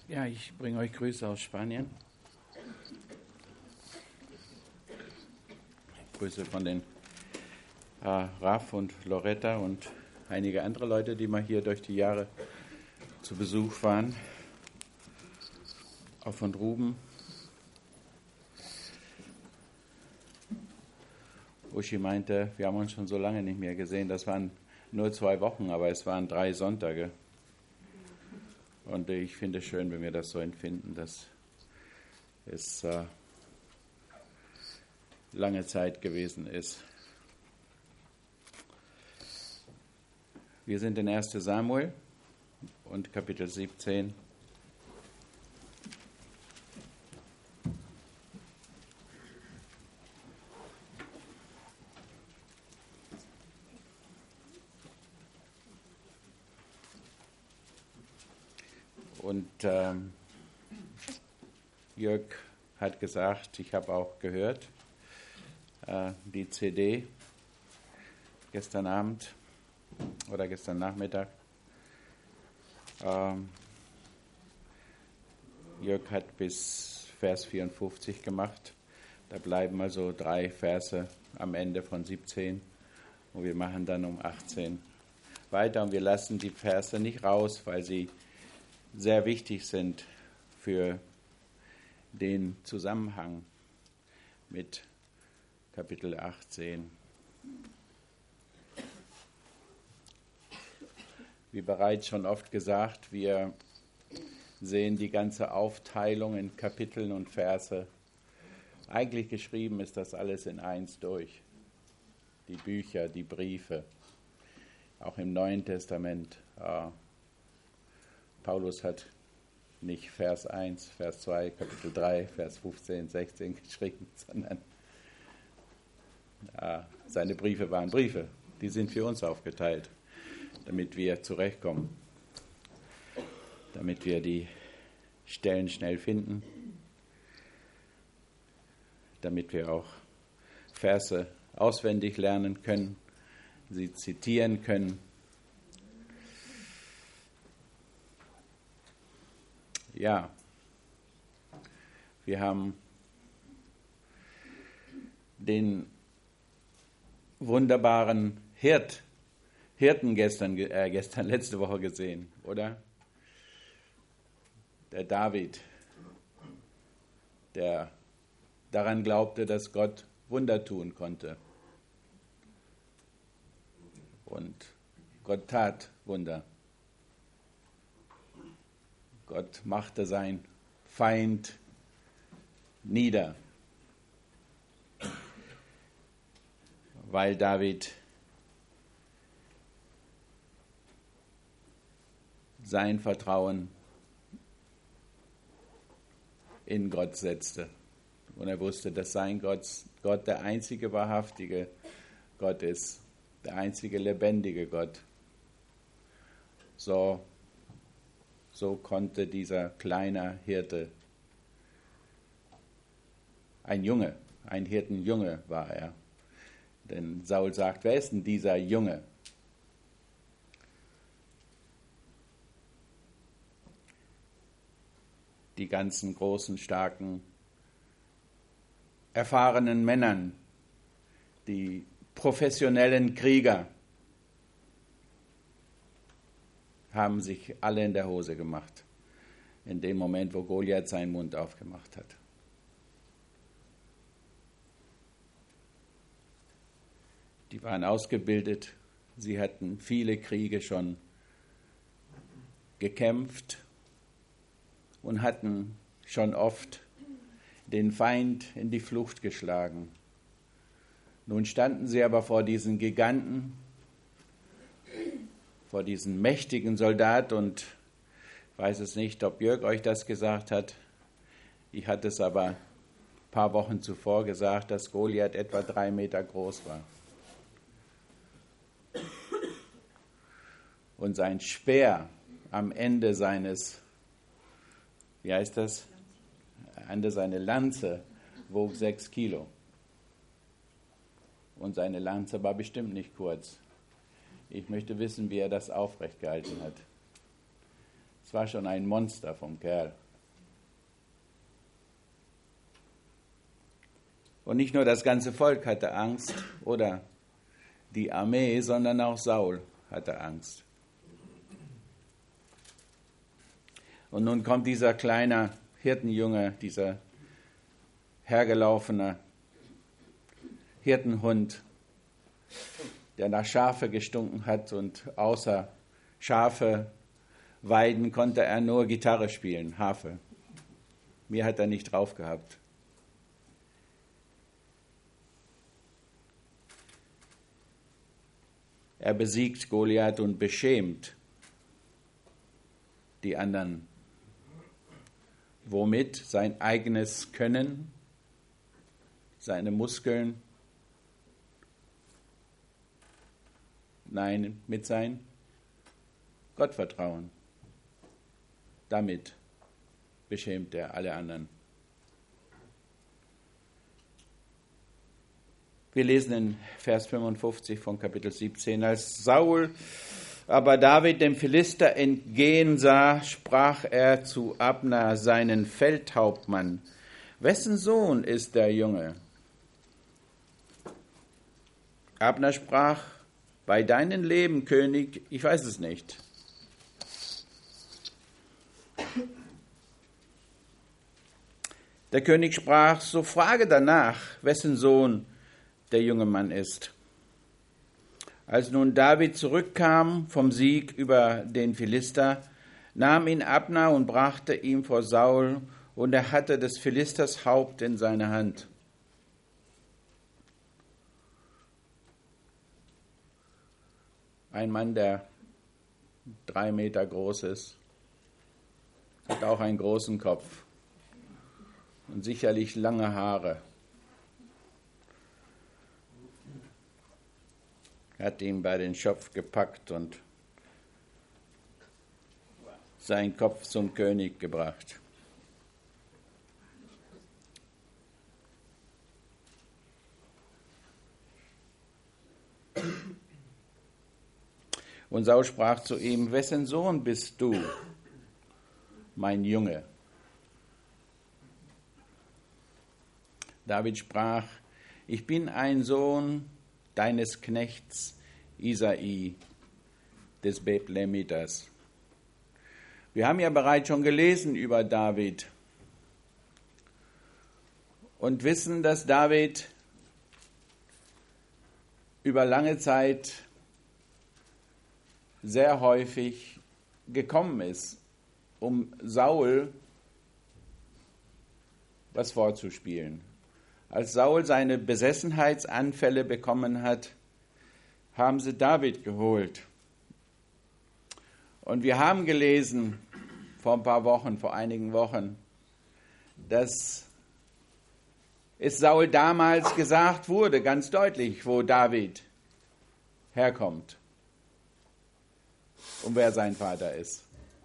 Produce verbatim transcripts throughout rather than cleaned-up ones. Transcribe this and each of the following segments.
Ja, ich bringe euch Grüße aus Spanien. Grüße von den äh, Raf und Loretta und einige andere Leute, die mal hier durch die Jahre zu Besuch waren. Auch von Ruben. Uschi meinte, wir haben uns schon so lange nicht mehr gesehen. Das waren nur zwei Wochen, aber es waren drei Sonntage. Und ich finde es schön, wenn wir das so empfinden, dass es äh, lange Zeit gewesen ist. Wir sind in erster Samuel und Kapitel siebzehn. Und ähm, Jörg hat gesagt, ich habe auch gehört, äh, die C D gestern Abend oder gestern Nachmittag. Ähm, Jörg hat bis Vers vierundfünfzig gemacht. Da bleiben also drei Verse am Ende von siebzehn. Und wir machen dann um achtzehn weiter. Und wir lassen die Verse nicht raus, weil sie sehr wichtig sind für den Zusammenhang mit Kapitel achtzehn. Wie bereits schon oft gesagt, wir sehen die ganze Aufteilung in Kapiteln und Verse. Eigentlich geschrieben ist das alles in eins durch. Die Bücher, die Briefe, auch im Neuen Testament. Äh, Paulus hat nicht Vers eins, Vers zwei, Kapitel drei, Vers fünfzehn, sechzehn geschrieben, sondern äh, seine Briefe waren Briefe. Die sind für uns aufgeteilt, damit wir zurechtkommen, damit wir die Stellen schnell finden, damit wir auch Verse auswendig lernen können, sie zitieren können. Ja, wir haben den wunderbaren Hirt, Hirten gestern, äh, gestern, letzte Woche gesehen, oder? Der David, der daran glaubte, dass Gott Wunder tun konnte. Und Gott tat Wunder. Gott machte sein Feind nieder, weil David sein Vertrauen in Gott setzte. Und er wusste, dass sein Gott, Gott der einzige wahrhaftige Gott ist, der einzige lebendige Gott. So So konnte dieser kleine Hirte, ein Junge, ein Hirtenjunge war er. Denn Saul sagt, wer ist denn dieser Junge? Die ganzen großen, starken, erfahrenen Männern, die professionellen Krieger, haben sich alle in der Hose gemacht, in dem Moment, wo Goliath seinen Mund aufgemacht hat. Die waren ausgebildet, sie hatten viele Kriege schon gekämpft und hatten schon oft den Feind in die Flucht geschlagen. Nun standen sie aber vor diesen Giganten, vor diesen mächtigen Soldat, und ich weiß es nicht, ob Jörg euch das gesagt hat. Ich hatte es aber ein paar Wochen zuvor gesagt, dass Goliath etwa drei Meter groß war. Und sein Speer am Ende seines, wie heißt das? Am Ende seine Lanze wog sechs Kilo. Und seine Lanze war bestimmt nicht kurz. Ich möchte wissen, wie er das aufrecht gehalten hat. Es war schon ein Monster vom Kerl. Und nicht nur das ganze Volk hatte Angst oder die Armee, sondern auch Saul hatte Angst. Und nun kommt dieser kleine Hirtenjunge, dieser hergelaufene Hirtenhund, der nach Schafe gestunken hat, und außer Schafe weiden konnte er nur Gitarre spielen, Harfe. Mehr hat er nicht drauf gehabt. Er besiegt Goliath und beschämt die anderen. Womit? Sein eigenes Können, seine Muskeln. Nein, mit sein Gottvertrauen. Damit beschämt er alle anderen. Wir lesen in Vers fünfundfünfzig von Kapitel siebzehn. Als Saul aber David dem Philister entgehen sah, sprach er zu Abner, seinen Feldhauptmann: Wessen Sohn ist der Junge? Abner sprach: Bei deinem Leben, König, ich weiß es nicht. Der König sprach: So frage danach, wessen Sohn der junge Mann ist. Als nun David zurückkam vom Sieg über den Philister, nahm ihn Abner und brachte ihn vor Saul, und er hatte des Philisters Haupt in seiner Hand. Ein Mann, der drei Meter groß ist, hat auch einen großen Kopf und sicherlich lange Haare. Er hat ihn bei den Schopf gepackt und seinen Kopf zum König gebracht. Und Saul sprach zu ihm: Wessen Sohn bist du, mein Junge? David sprach: Ich bin ein Sohn deines Knechts Isai, des Bethlehemiters. Wir haben ja bereits schon gelesen über David und wissen, dass David über lange Zeit sehr häufig gekommen ist, um Saul was vorzuspielen. Als Saul seine Besessenheitsanfälle bekommen hat, haben sie David geholt. Und wir haben gelesen vor ein paar Wochen, vor einigen Wochen, dass es Saul damals gesagt wurde, ganz deutlich, wo David herkommt und wer sein Vater ist.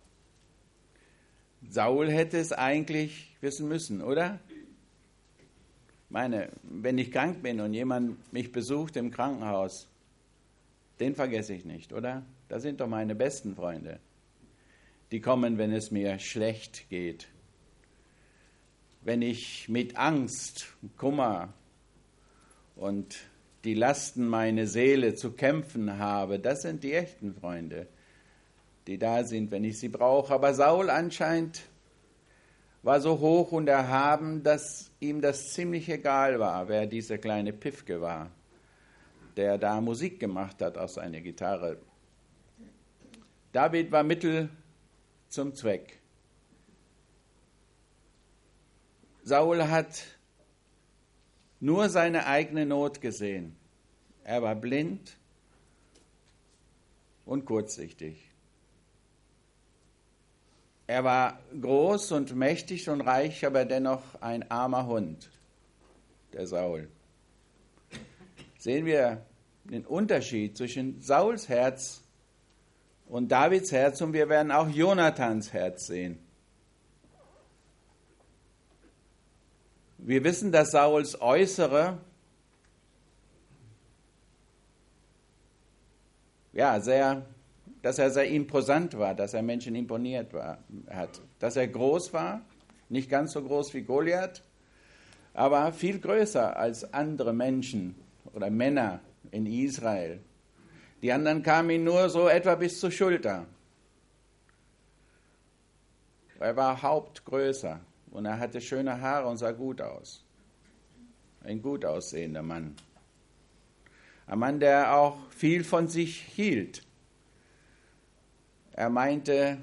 Saul hätte es eigentlich wissen müssen, oder? Ich meine, wenn ich krank bin und jemand mich besucht im Krankenhaus, den vergesse ich nicht, oder? Das sind doch meine besten Freunde. Die kommen, wenn es mir schlecht geht. Wenn ich mit Angst, Kummer und die Lasten meiner Seele zu kämpfen habe, das sind die echten Freunde, die da sind, wenn ich sie brauche. Aber Saul anscheinend war so hoch und erhaben, dass ihm das ziemlich egal war, wer dieser kleine Pifke war, der da Musik gemacht hat aus seiner Gitarre. David war Mittel zum Zweck. Saul hat nur seine eigene Not gesehen. Er war blind und kurzsichtig. Er war groß und mächtig und reich, aber dennoch ein armer Hund, der Saul. Sehen wir den Unterschied zwischen Sauls Herz und Davids Herz, und wir werden auch Jonathans Herz sehen. Wir wissen, dass Sauls Äußere ja, sehr dass er sehr imposant war, dass er Menschen imponiert war, hat. Dass er groß war, nicht ganz so groß wie Goliath, aber viel größer als andere Menschen oder Männer in Israel. Die anderen kamen ihm nur so etwa bis zur Schulter. Er war hauptgrößer und er hatte schöne Haare und sah gut aus. Ein gut aussehender Mann. Ein Mann, der auch viel von sich hielt. Er meinte,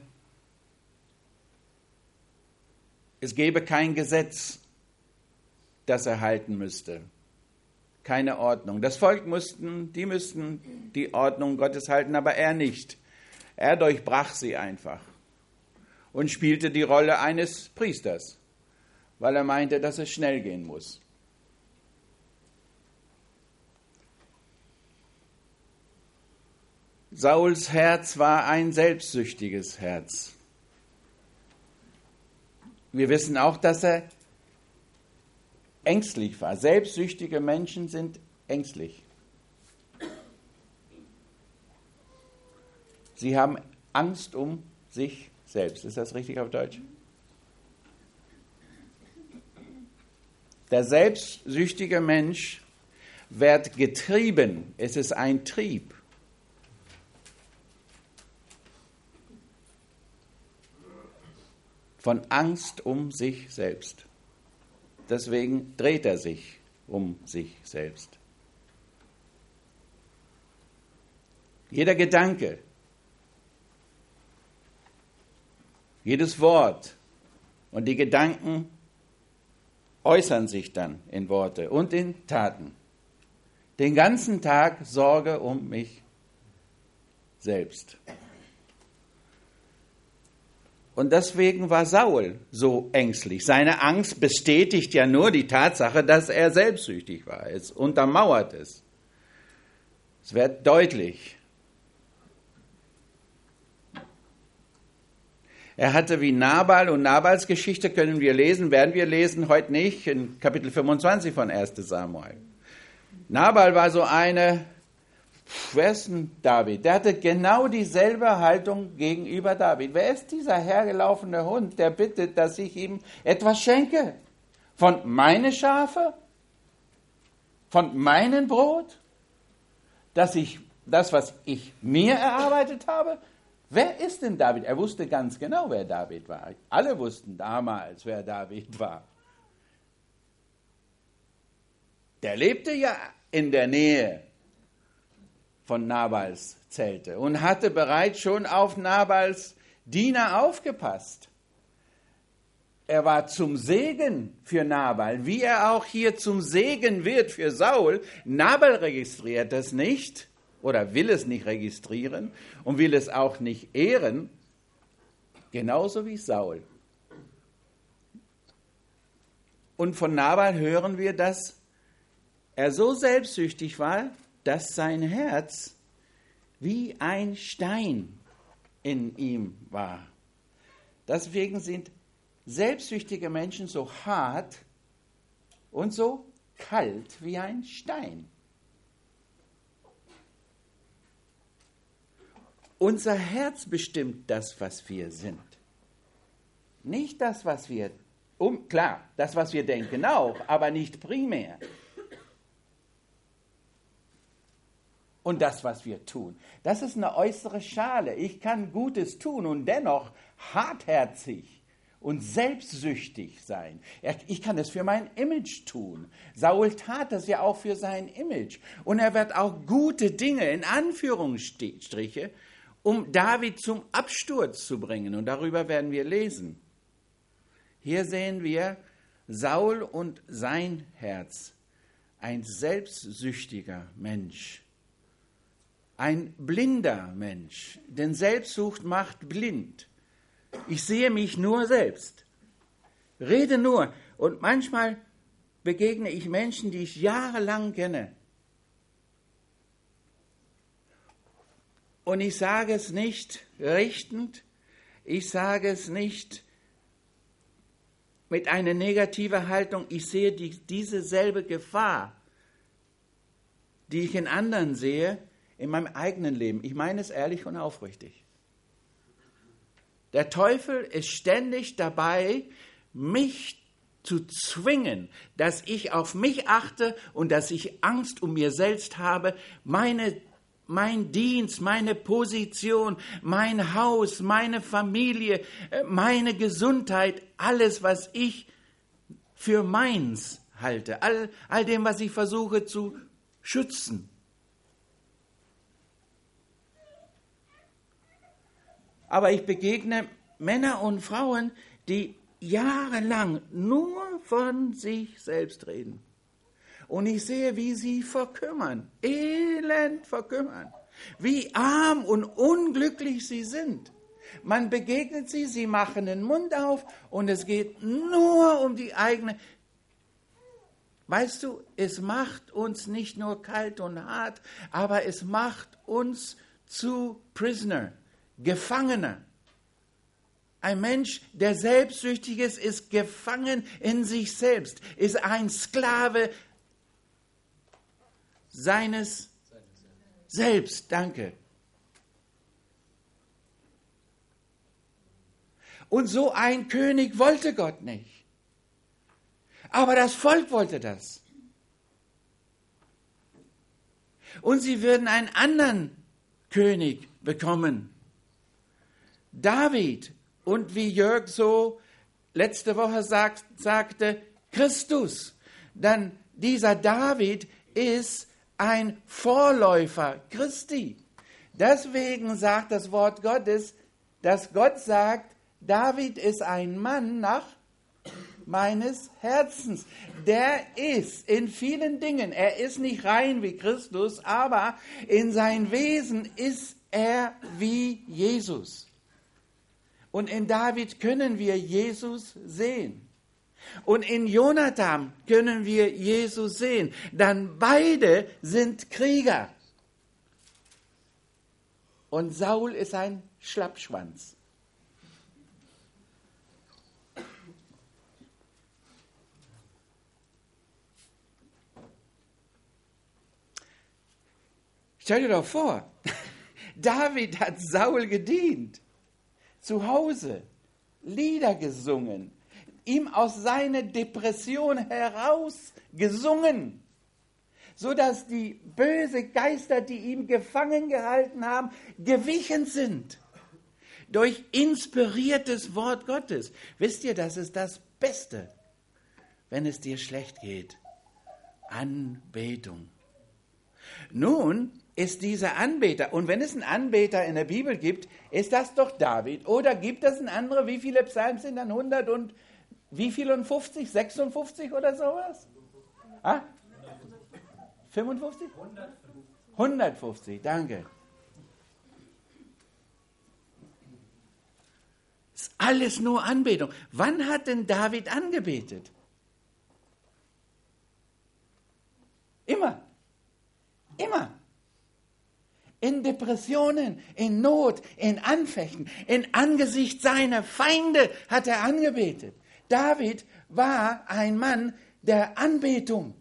es gäbe kein Gesetz, das er halten müsste. Keine Ordnung. Das Volk mussten, die müssten die Ordnung Gottes halten, aber er nicht. Er durchbrach sie einfach und spielte die Rolle eines Priesters, weil er meinte, dass es schnell gehen muss. Sauls Herz war ein selbstsüchtiges Herz. Wir wissen auch, dass er ängstlich war. Selbstsüchtige Menschen sind ängstlich. Sie haben Angst um sich selbst. Ist das richtig auf Deutsch? Der selbstsüchtige Mensch wird getrieben. Es ist ein Trieb. Von Angst um sich selbst. Deswegen dreht er sich um sich selbst. Jeder Gedanke, jedes Wort und die Gedanken äußern sich dann in Worte und in Taten. Den ganzen Tag Sorge um mich selbst. Und deswegen war Saul so ängstlich. Seine Angst bestätigt ja nur die Tatsache, dass er selbstsüchtig war. Es untermauert es. Es wird deutlich. Er hatte wie Nabal, und Nabals Geschichte können wir lesen, werden wir lesen, heute nicht, in Kapitel fünfundzwanzig von erster Samuel. Nabal war so eine, wer ist denn David? Der hatte genau dieselbe Haltung gegenüber David. Wer ist dieser hergelaufene Hund, der bittet, dass ich ihm etwas schenke? Von meinen Schafe? Von meinem Brot? Dass ich das, was ich mir erarbeitet habe? Wer ist denn David? Er wusste ganz genau, wer David war. Alle wussten damals, wer David war. Der lebte ja in der Nähe von Nabals Zelte und hatte bereits schon auf Nabals Diener aufgepasst. Er war zum Segen für Nabal, wie er auch hier zum Segen wird für Saul. Nabal registriert das nicht oder will es nicht registrieren und will es auch nicht ehren, genauso wie Saul. Und von Nabal hören wir, dass er so selbstsüchtig war, dass sein Herz wie ein Stein in ihm war. Deswegen sind selbstsüchtige Menschen so hart und so kalt wie ein Stein. Unser Herz bestimmt das, was wir sind. Nicht das, was wir, um, klar, das, was wir denken auch, aber nicht primär. Und das, was wir tun. Das ist eine äußere Schale. Ich kann Gutes tun und dennoch hartherzig und selbstsüchtig sein. Ich kann das für mein Image tun. Saul tat das ja auch für sein Image. Und er wird auch gute Dinge, in Anführungsstriche, um David zum Absturz zu bringen. Und darüber werden wir lesen. Hier sehen wir Saul und sein Herz. Ein selbstsüchtiger Mensch. Ein blinder Mensch, denn Selbstsucht macht blind. Ich sehe mich nur selbst, rede nur. Und manchmal begegne ich Menschen, die ich jahrelang kenne. Und ich sage es nicht richtend, ich sage es nicht mit einer negativen Haltung. Ich sehe die, diese selbe Gefahr, die ich in anderen sehe, in meinem eigenen Leben. Ich meine es ehrlich und aufrichtig. Der Teufel ist ständig dabei, mich zu zwingen, dass ich auf mich achte und dass ich Angst um mir selbst habe, meine, mein Dienst, meine Position, mein Haus, meine Familie, meine Gesundheit, alles, was ich für meins halte, all, all dem, was ich versuche zu schützen. Aber ich begegne Männer und Frauen, die jahrelang nur von sich selbst reden. Und ich sehe, wie sie verkümmern, elend verkümmern, wie arm und unglücklich sie sind. Man begegnet sie, sie machen den Mund auf und es geht nur um die eigene. Weißt du, es macht uns nicht nur kalt und hart, aber es macht uns zu Prisoner, Gefangener. Ein Mensch, der selbstsüchtig ist, ist gefangen in sich selbst, ist ein Sklave seines Selbst. Danke. Und so ein König wollte Gott nicht. Aber das Volk wollte das. Und sie würden einen anderen König bekommen. David. Und wie Jörg so letzte Woche sagt, sagte, Christus. Dann dieser David ist ein Vorläufer Christi. Deswegen sagt das Wort Gottes, dass Gott sagt, David ist ein Mann nach meines Herzens. Der ist in vielen Dingen, er ist nicht rein wie Christus, aber in sein Wesen ist er wie Jesus. Und in David können wir Jesus sehen. Und in Jonathan können wir Jesus sehen. Dann beide sind Krieger. Und Saul ist ein Schlappschwanz. Stell dir doch vor, David hat Saul gedient. Zu Hause Lieder gesungen, ihm aus seiner Depression heraus gesungen, sodass die bösen Geister, die ihm gefangen gehalten haben, gewichen sind. Durch inspiriertes Wort Gottes. Wisst ihr, das ist das Beste, wenn es dir schlecht geht. Anbetung. Nun ist dieser Anbeter, und wenn es einen Anbeter in der Bibel gibt, ist das doch David. Oder gibt es einen anderen? Wie viele Psalmen sind dann? hundert und wie viel und fünfzig? sechsundfünfzig oder sowas? Ah? fünfundfünfzig? hundertfünfzig, danke. Ist alles nur Anbetung. Wann hat denn David angebetet? Immer. Immer. In Depressionen, in Not, in Anfechten, in Angesicht seiner Feinde hat er angebetet. David war ein Mann der Anbetung.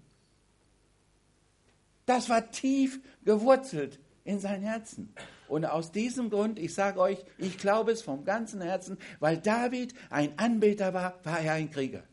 Das war tief gewurzelt in sein Herzen. Und aus diesem Grund, ich sage euch, ich glaube es vom ganzen Herzen, weil David ein Anbeter war, war er ein Krieger.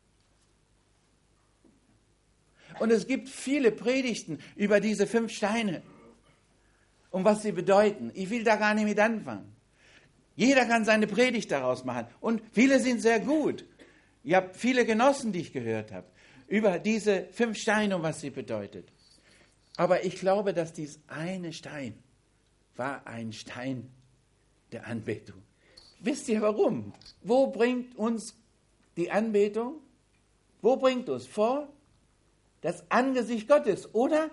Und es gibt viele Predigten über diese fünf Steine und was sie bedeuten. Ich will da gar nicht mit anfangen. Jeder kann seine Predigt daraus machen. Und viele sind sehr gut. Ich habe viele genossen, die ich gehört habe, über diese fünf Steine und was sie bedeutet. Aber ich glaube, dass dies eine Stein war ein Stein der Anbetung. Wisst ihr warum? Wo bringt uns die Anbetung? Wo bringt uns vor? Das Angesicht Gottes, oder?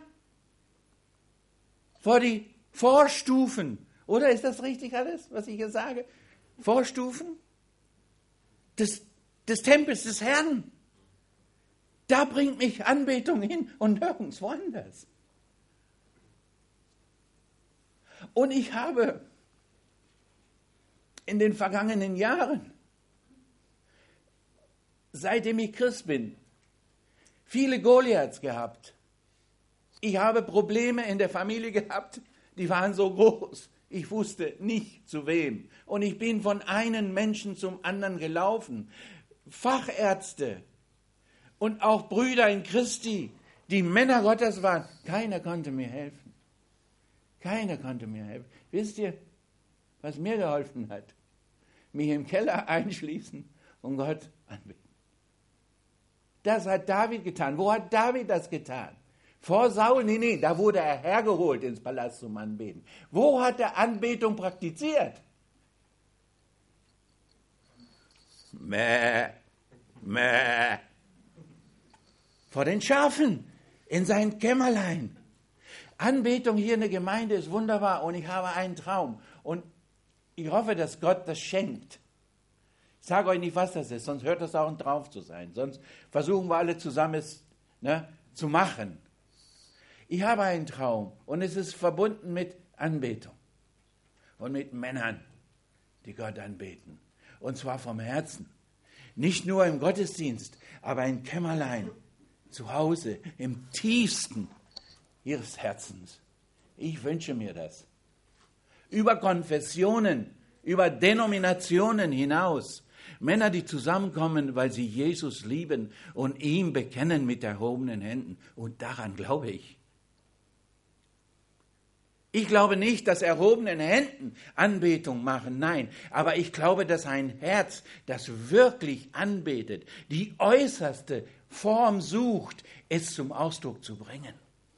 Vor die Vorstufen. Oder ist das richtig alles, was ich hier sage? Vorstufen des, des Tempels des Herrn. Da bringt mich Anbetung hin und nirgends woanders. Und ich habe in den vergangenen Jahren, seitdem ich Christ bin, viele Goliaths gehabt. Ich habe Probleme in der Familie gehabt, die waren so groß. Ich wusste nicht zu wem. Und ich bin von einem Menschen zum anderen gelaufen. Fachärzte und auch Brüder in Christi, die Männer Gottes waren. Keiner konnte mir helfen. Keiner konnte mir helfen. Wisst ihr, was mir geholfen hat? Mich im Keller einschließen und Gott anbeten. Das hat David getan. Wo hat David das getan? Vor Saul? Nee, nee, da wurde er hergeholt ins Palast zum Anbeten. Wo hat er Anbetung praktiziert? Mäh, mäh. Vor den Schafen, in sein Kämmerlein. Anbetung hier in der Gemeinde ist wunderbar und ich habe einen Traum. Und ich hoffe, dass Gott das schenkt. Ich sage euch nicht, was das ist, sonst hört das auch ein Traum zu sein. Sonst versuchen wir alle zusammen es ne, zu machen. Ich habe einen Traum und es ist verbunden mit Anbetung und mit Männern, die Gott anbeten. Und zwar vom Herzen. Nicht nur im Gottesdienst, aber im Kämmerlein, zu Hause, im tiefsten ihres Herzens. Ich wünsche mir das. Über Konfessionen, über Denominationen hinaus. Männer, die zusammenkommen, weil sie Jesus lieben und ihm bekennen mit erhobenen Händen. Und daran glaube ich. Ich glaube nicht, dass erhobenen Händen Anbetung machen, nein. Aber ich glaube, dass ein Herz, das wirklich anbetet, die äußerste Form sucht, es zum Ausdruck zu bringen.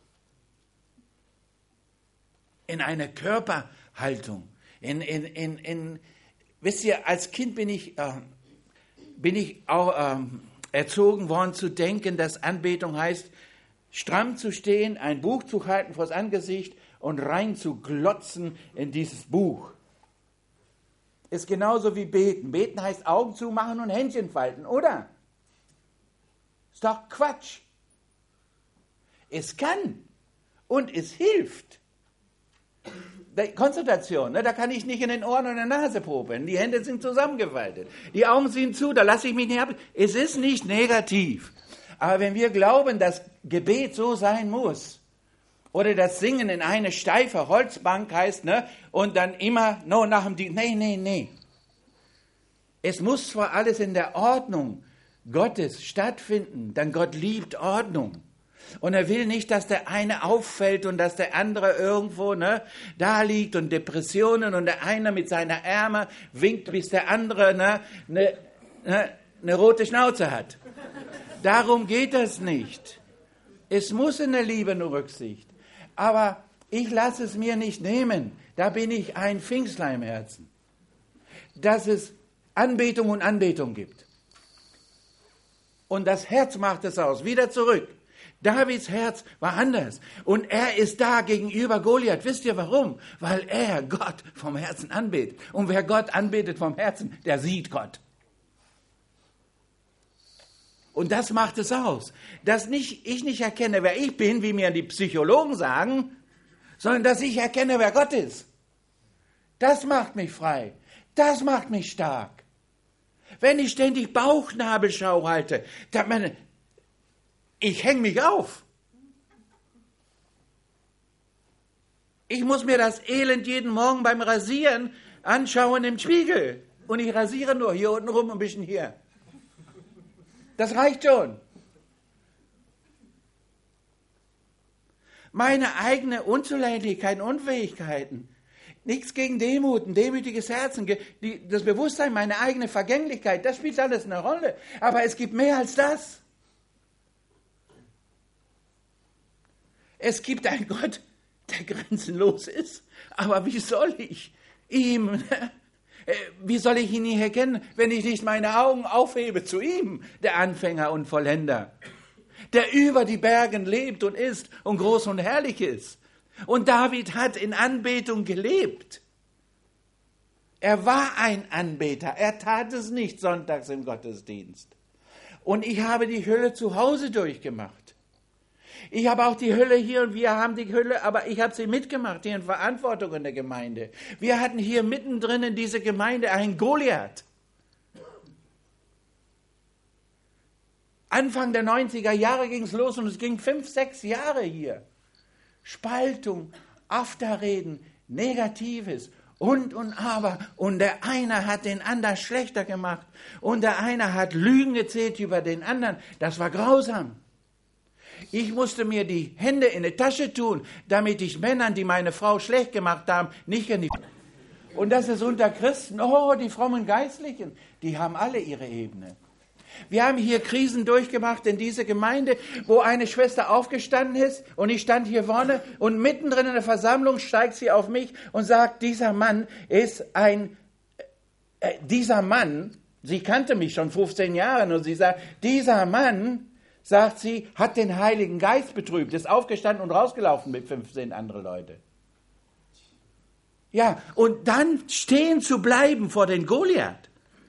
In eine Körperhaltung. In, in, in, in, wisst ihr, als Kind bin ich, äh, bin ich auch äh, erzogen worden zu denken, dass Anbetung heißt, stramm zu stehen, ein Buch zu halten vors Angesicht und rein zu glotzen in dieses Buch. Ist genauso wie beten. Beten heißt Augen zumachen und Händchen falten, oder? Ist doch Quatsch. Es kann und es hilft. Konzentration, ne, da kann ich nicht in den Ohren und der Nase popeln. Die Hände sind zusammengefaltet. Die Augen sind zu, da lasse ich mich nicht ab. Es ist nicht negativ. Aber wenn wir glauben, dass Gebet so sein muss, oder das Singen in eine steife Holzbank heißt, ne, und dann immer no, nach dem Dienst, nee, nee, nee. Es muss zwar alles in der Ordnung Gottes stattfinden, denn Gott liebt Ordnung. Und er will nicht, dass der eine auffällt und dass der andere irgendwo ne, da liegt und Depressionen und der eine mit seiner Ärmel winkt, bis der andere ne, ne, ne, eine rote Schnauze hat. Darum geht das nicht. Es muss in der Liebe eine Rücksicht. Aber ich lasse es mir nicht nehmen. Da bin ich ein Pfingstler im Herzen. Dass es Anbetung und Anbetung gibt. Und das Herz macht es aus. Wieder zurück. Davids Herz war anders. Und er ist da gegenüber Goliath. Wisst ihr warum? Weil er Gott vom Herzen anbetet. Und wer Gott anbetet vom Herzen, der sieht Gott. Und das macht es aus. Dass nicht, ich nicht erkenne, wer ich bin, wie mir die Psychologen sagen, sondern dass ich erkenne, wer Gott ist. Das macht mich frei. Das macht mich stark. Wenn ich ständig Bauchnabelschau halte, dann meine, ich hänge mich auf. Ich muss mir das Elend jeden Morgen beim Rasieren anschauen im Spiegel. Und ich rasiere nur hier unten rum, ein bisschen hier. Das reicht schon. Meine eigene Unzulänglichkeiten, Unfähigkeiten, nichts gegen Demut, ein demütiges Herzen, die, das Bewusstsein, meine eigene Vergänglichkeit, das spielt alles eine Rolle. Aber es gibt mehr als das. Es gibt einen Gott, der grenzenlos ist. Aber wie soll ich ihm... Wie soll ich ihn nicht erkennen, wenn ich nicht meine Augen aufhebe zu ihm, der Anfänger und Vollender, der über die Bergen lebt und ist und groß und herrlich ist. Und David hat in Anbetung gelebt. Er war ein Anbeter. Er tat es nicht sonntags im Gottesdienst. Und ich habe die Hölle zu Hause durchgemacht. Ich habe auch die Hölle hier und wir haben die Hölle, aber ich habe sie mitgemacht, hier in Verantwortung in der Gemeinde. Wir hatten hier mittendrin in dieser Gemeinde einen Goliath. Anfang der neunziger Jahre ging es los und es ging fünf, sechs Jahre hier. Spaltung, oft da reden, Negatives und und aber. Und der eine hat den anderen schlechter gemacht. Und der eine hat Lügen erzählt über den anderen. Das war grausam. Ich musste mir die Hände in die Tasche tun, damit ich Männern, die meine Frau schlecht gemacht haben, nicht genießen. Und das ist unter Christen, oh, die frommen Geistlichen, die haben alle ihre Ebene. Wir haben hier Krisen durchgemacht in dieser Gemeinde, wo eine Schwester aufgestanden ist und ich stand hier vorne und mittendrin in der Versammlung steigt sie auf mich und sagt, dieser Mann ist ein, äh, dieser Mann, sie kannte mich schon fünfzehn Jahre und sie sagt, dieser Mann, sagt sie, hat den Heiligen Geist betrübt, ist aufgestanden und rausgelaufen mit fünfzehn anderen Leuten. Ja, und dann stehen zu bleiben vor den Goliath.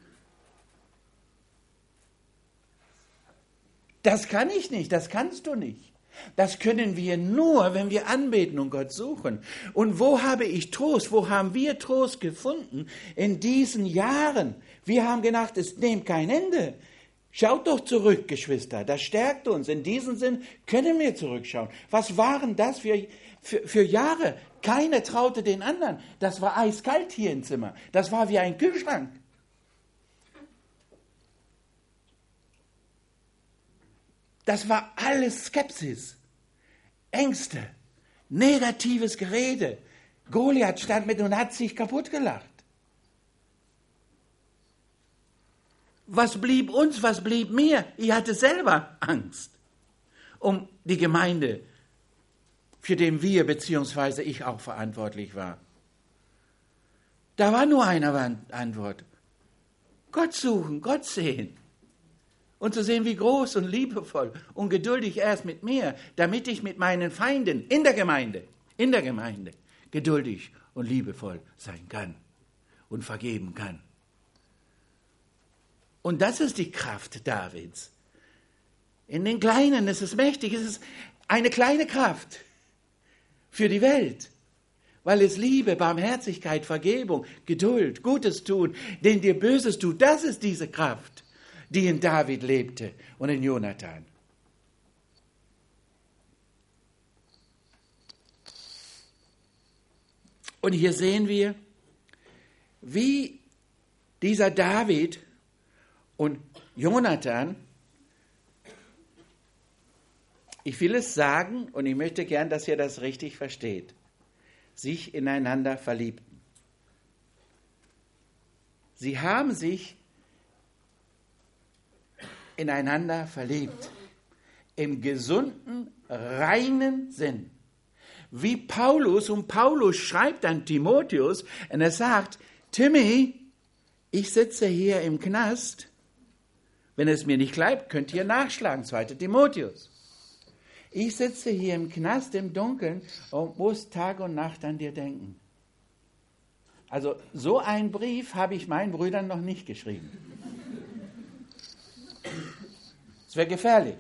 Das kann ich nicht, das kannst du nicht. Das können wir nur, wenn wir anbeten und Gott suchen. Und wo habe ich Trost, wo haben wir Trost gefunden in diesen Jahren? Wir haben gedacht, es nimmt kein Ende. Schaut doch zurück, Geschwister, das stärkt uns. In diesem Sinn können wir zurückschauen. Was waren das für, für, für Jahre? Keiner traute den anderen. Das war eiskalt hier im Zimmer. Das war wie ein Kühlschrank. Das war alles Skepsis, Ängste, negatives Gerede. Goliath stand mit und hat sich kaputt gelacht. Was blieb uns, was blieb mir? Ich hatte selber Angst um die Gemeinde, für den wir bzw. ich auch verantwortlich war. Da war nur eine Antwort. Gott suchen, Gott sehen. Und zu sehen, wie groß und liebevoll und geduldig er ist mit mir, damit ich mit meinen Feinden in der Gemeinde, in der Gemeinde, geduldig und liebevoll sein kann und vergeben kann. Und das ist die Kraft Davids. In den Kleinen ist es mächtig, es ist eine kleine Kraft für die Welt, weil es Liebe, Barmherzigkeit, Vergebung, Geduld, Gutes tun, den dir Böses tut, das ist diese Kraft, die in David lebte und in Jonathan. Und hier sehen wir, wie dieser David und Jonathan, ich will es sagen und ich möchte gern, dass ihr das richtig versteht, sich ineinander verliebten. Sie haben sich ineinander verliebt, im gesunden, reinen Sinn. Wie Paulus, und Paulus schreibt an Timotheus, und er sagt, Timmy, ich sitze hier im Knast, wenn es mir nicht bleibt, könnt ihr nachschlagen, zweiter Timotheus. Ich sitze hier im Knast im Dunkeln und muss Tag und Nacht an dir denken. Also so einen Brief habe ich meinen Brüdern noch nicht geschrieben. Es wäre gefährlich.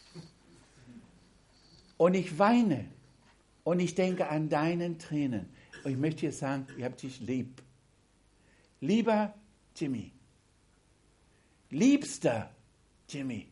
Und ich weine und ich denke an deinen Tränen. Und ich möchte dir sagen, ich habe dich lieb. Lieber Timmy. Liebster Timmy.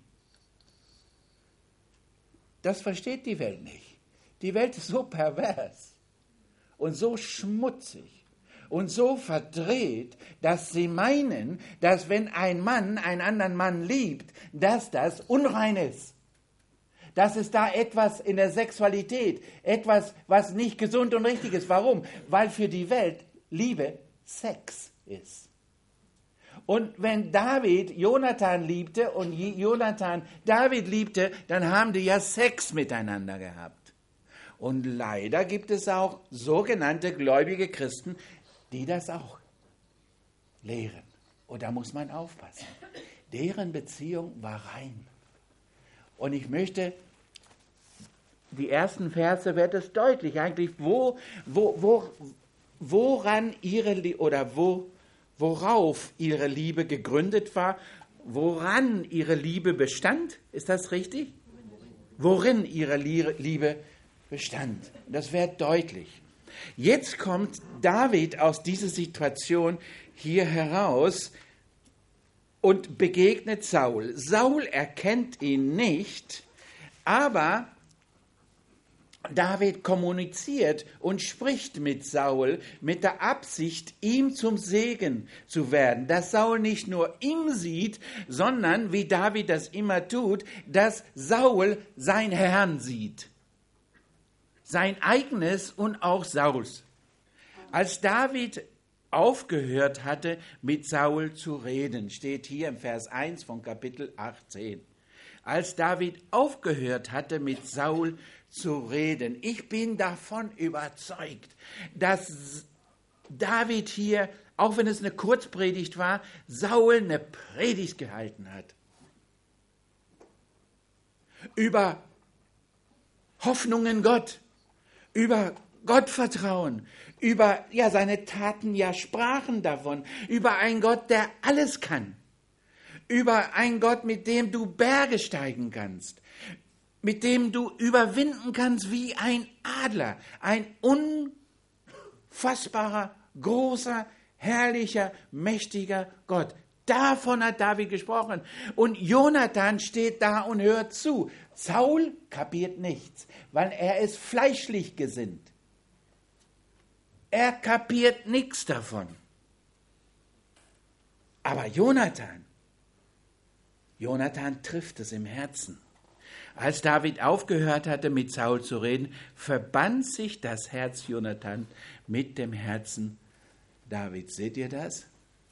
Das versteht die Welt nicht. Die Welt ist so pervers und so schmutzig und so verdreht, dass sie meinen, dass wenn ein Mann einen anderen Mann liebt, dass das unrein ist. Dass es da etwas in der Sexualität, etwas, was nicht gesund und richtig ist. Warum? Weil für die Welt Liebe Sex ist. Und wenn David Jonathan liebte und Jonathan David liebte, dann haben die ja Sex miteinander gehabt. Und leider gibt es auch sogenannte gläubige Christen, die das auch lehren. Und da muss man aufpassen. Deren Beziehung war rein. Und ich möchte, die ersten Verse wird es deutlich eigentlich, wo, wo, wo, woran ihre, oder wo, worauf ihre Liebe gegründet war, woran ihre Liebe bestand. Ist das richtig? Worin ihre Liebe bestand. Das wird deutlich. Jetzt kommt David aus dieser Situation hier heraus und begegnet Saul. Saul erkennt ihn nicht, aber David kommuniziert und spricht mit Saul mit der Absicht, ihm zum Segen zu werden. Dass Saul nicht nur ihn sieht, sondern, wie David das immer tut, dass Saul sein Herrn sieht. Sein eigenes und auch Sauls. Als David aufgehört hatte, mit Saul zu reden, steht hier im Vers eins von Kapitel achtzehn. Als David aufgehört hatte, mit Saul zu reden. Ich bin davon überzeugt, dass David hier, auch wenn es eine Kurzpredigt war, Saul eine Predigt gehalten hat. Über Hoffnung in Gott, über Gottvertrauen, über ja, seine Taten ja sprachen davon, über einen Gott, der alles kann, über einen Gott, mit dem du Berge steigen kannst, mit dem du überwinden kannst wie ein Adler, ein unfassbarer, großer, herrlicher, mächtiger Gott. Davon hat David gesprochen. Und Jonathan steht da und hört zu. Saul kapiert nichts, weil er ist fleischlich gesinnt. Er kapiert nichts davon. Aber Jonathan, Jonathan trifft es im Herzen. Als David aufgehört hatte, mit Saul zu reden, verband sich das Herz Jonathan mit dem Herzen Davids. Seht ihr das?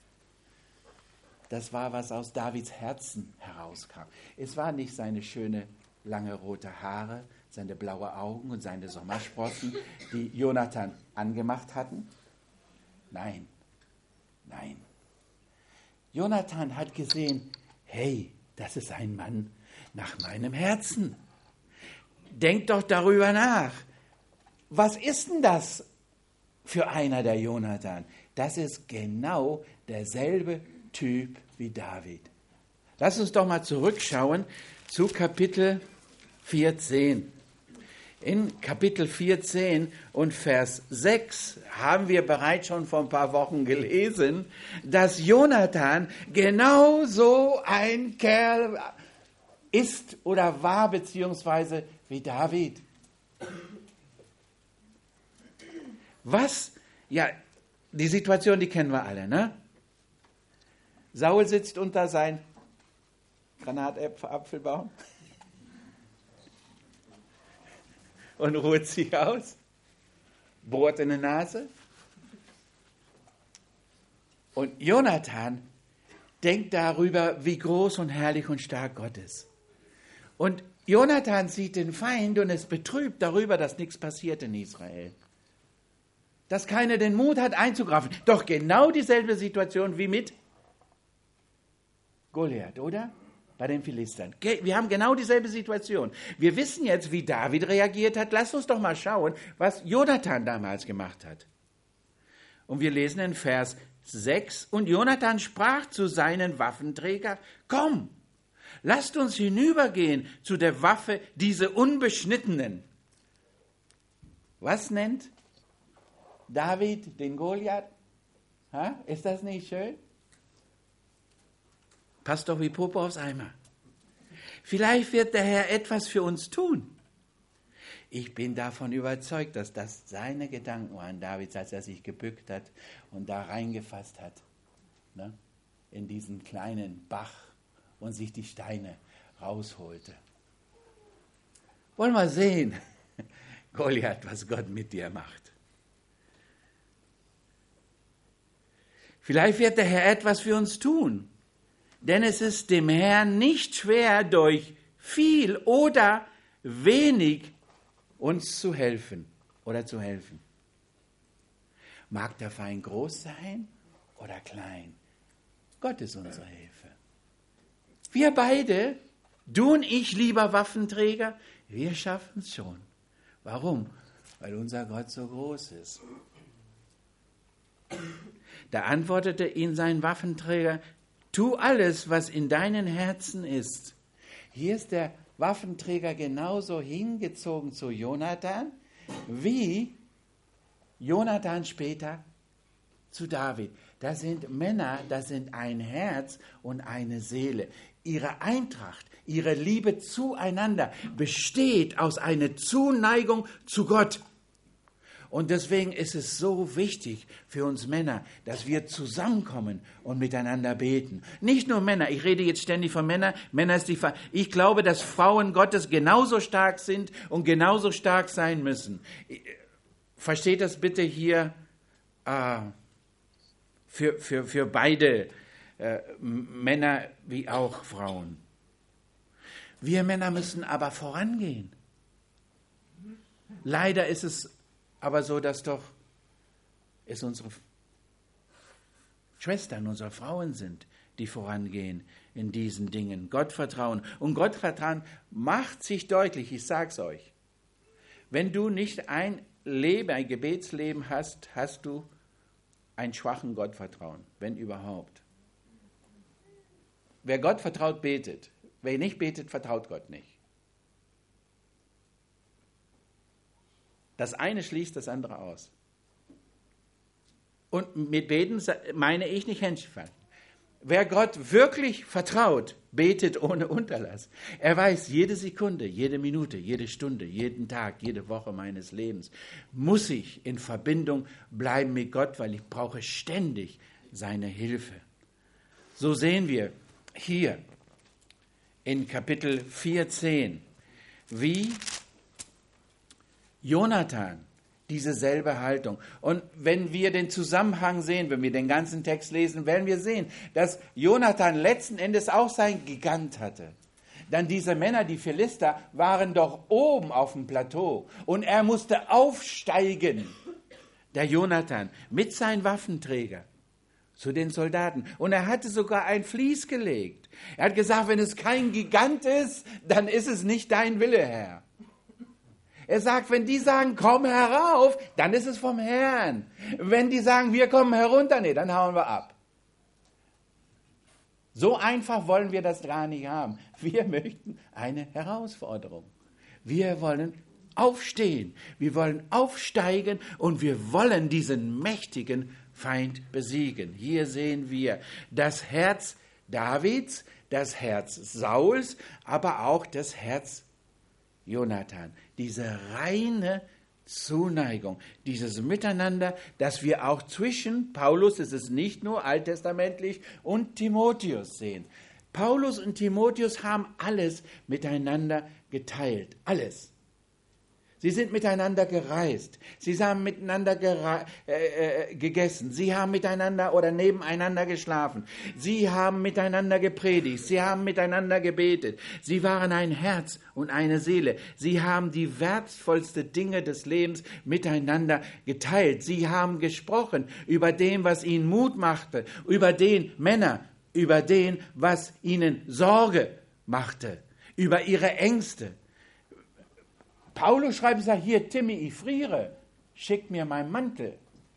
Das war, was aus Davids Herzen herauskam. Es war nicht seine schöne, lange rote Haare, seine blauen Augen und seine Sommersprossen, die Jonathan angemacht hatten. Nein, nein. Jonathan hat gesehen, hey, das ist ein Mann nach meinem Herzen. Denkt doch darüber nach. Was ist denn das für einer, der Jonathan? Das ist genau derselbe Typ wie David. Lass uns doch mal zurückschauen zu Kapitel vierzehn. In Kapitel vierzehn und Vers sechs haben wir bereits schon vor ein paar Wochen gelesen, dass Jonathan genau so ein Kerl ist oder war, beziehungsweise wie David. Was? Ja, die Situation, die kennen wir alle, ne? Saul sitzt unter seinem Granatapfelbaum und ruht sich aus, bohrt in die Nase. Und Jonathan denkt darüber, wie groß und herrlich und stark Gott ist. Und Jonathan sieht den Feind und ist betrübt darüber, dass nichts passiert in Israel. Dass keiner den Mut hat einzugreifen. Doch genau dieselbe Situation wie mit Goliath, oder? Bei den Philistern. Wir haben genau dieselbe Situation. Wir wissen jetzt, wie David reagiert hat. Lasst uns doch mal schauen, was Jonathan damals gemacht hat. Und wir lesen in Vers sechs. Und Jonathan sprach zu seinen Waffenträgern, komm, lasst uns hinübergehen zu der Waffe, diese Unbeschnittenen. Was nennt David den Goliath? Ha? Ist das nicht schön? Passt doch wie Puppe aufs Eimer. Vielleicht wird der Herr etwas für uns tun. Ich bin davon überzeugt, dass das seine Gedanken waren, Davids, als er sich gebückt hat und da reingefasst hat, ne, in diesen kleinen Bach und sich die Steine rausholte. Wollen wir sehen, Goliath, was Gott mit dir macht. Vielleicht wird der Herr etwas für uns tun. Denn es ist dem Herrn nicht schwer, durch viel oder wenig uns zu helfen oder zu helfen. Mag der Feind groß sein oder klein, Gott ist unsere Hilfe. Wir beide, du und ich, lieber Waffenträger, wir schaffen es schon. Warum? Weil unser Gott so groß ist. Da antwortete ihn sein Waffenträger, tu alles, was in deinen Herzen ist. Hier ist der Waffenträger genauso hingezogen zu Jonathan, wie Jonathan später zu David. Das sind Männer, das sind ein Herz und eine Seele. Ihre Eintracht, ihre Liebe zueinander besteht aus einer Zuneigung zu Gott. Und deswegen ist es so wichtig für uns Männer, dass wir zusammenkommen und miteinander beten. Nicht nur Männer, ich rede jetzt ständig von Männern, Männer ist die Fa- ich glaube, dass Frauen Gottes genauso stark sind und genauso stark sein müssen. Versteht das bitte hier äh, für, für, für beide äh, Männer wie auch Frauen. Wir Männer müssen aber vorangehen. Leider ist es aber so, dass doch es unsere Schwestern, unsere Frauen sind, die vorangehen in diesen Dingen. Gottvertrauen. Und Gottvertrauen macht sich deutlich, ich sage es euch. Wenn du nicht ein Leben, ein Gebetsleben hast, hast du einen schwachen Gottvertrauen, wenn überhaupt. Wer Gott vertraut, betet. Wer nicht betet, vertraut Gott nicht. Das eine schließt das andere aus. Und mit Beten meine ich nicht Händchen falten. Wer Gott wirklich vertraut, betet ohne Unterlass. Er weiß, jede Sekunde, jede Minute, jede Stunde, jeden Tag, jede Woche meines Lebens muss ich in Verbindung bleiben mit Gott, weil ich brauche ständig seine Hilfe. So sehen wir hier in Kapitel vierzehn, wie Jonathan diese selbe Haltung. Und wenn wir den Zusammenhang sehen, wenn wir den ganzen Text lesen, werden wir sehen, dass Jonathan letzten Endes auch sein Gigant hatte. Dann diese Männer, die Philister, waren doch oben auf dem Plateau und er musste aufsteigen, der Jonathan, mit seinen Waffenträgern zu den Soldaten. Und er hatte sogar ein Vlies gelegt. Er hat gesagt, wenn es kein Gigant ist, dann ist es nicht dein Wille, Herr. Er sagt, wenn die sagen, komm herauf, dann ist es vom Herrn. Wenn die sagen, wir kommen herunter, nee, dann hauen wir ab. So einfach wollen wir das gar nicht haben. Wir möchten eine Herausforderung. Wir wollen aufstehen, wir wollen aufsteigen und wir wollen diesen mächtigen Feind besiegen. Hier sehen wir das Herz Davids, das Herz Sauls, aber auch das Herz Jonathan, diese reine Zuneigung, dieses Miteinander, das wir auch zwischen Paulus, es ist nicht nur alttestamentlich, und Timotheus sehen. Paulus und Timotheus haben alles miteinander geteilt, alles. Sie sind miteinander gereist, sie haben miteinander gere- äh, äh, gegessen, sie haben miteinander oder nebeneinander geschlafen, sie haben miteinander gepredigt, sie haben miteinander gebetet, sie waren ein Herz und eine Seele, sie haben die wertvollsten Dinge des Lebens miteinander geteilt, sie haben gesprochen über dem, was ihnen Mut machte, über den Männer, über den, was ihnen Sorge machte, über ihre Ängste. Paulus schreibt und sagt, hier Timmy, ich friere, schick mir meinen Mantel.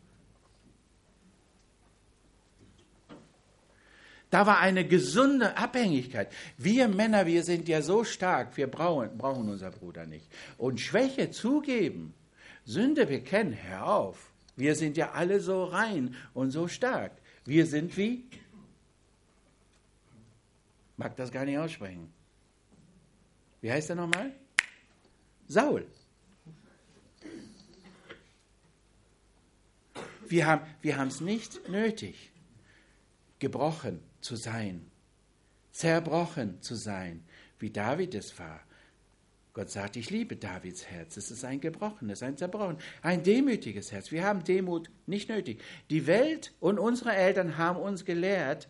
Da war eine gesunde Abhängigkeit. Wir Männer, wir sind ja so stark, wir brauchen, brauchen unser Bruder nicht. Und Schwäche zugeben, Sünde bekennen, hör auf. Wir sind ja alle so rein und so stark. Wir sind wie? Mag das gar nicht aussprechen. Wie heißt er nochmal? Saul. Wir haben wir haben es nicht nötig, gebrochen zu sein, zerbrochen zu sein, wie David es war. Gott sagt, ich liebe Davids Herz. Es ist ein gebrochenes, ein zerbrochenes, ein demütiges Herz. Wir haben Demut nicht nötig. Die Welt und unsere Eltern haben uns gelehrt,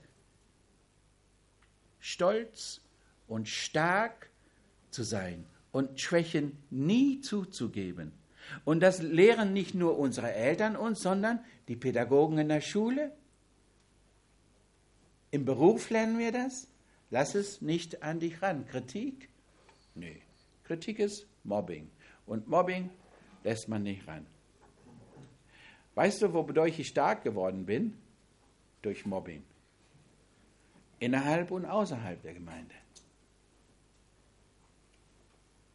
stolz und stark zu sein und Schwächen nie zuzugeben. Und das lehren nicht nur unsere Eltern uns, sondern die Pädagogen in der Schule. Im Beruf lernen wir das. Lass es nicht an dich ran. Kritik? Nee. Kritik ist Mobbing. Und Mobbing lässt man nicht ran. Weißt du, wodurch ich stark geworden bin? Durch Mobbing. Innerhalb und außerhalb der Gemeinde.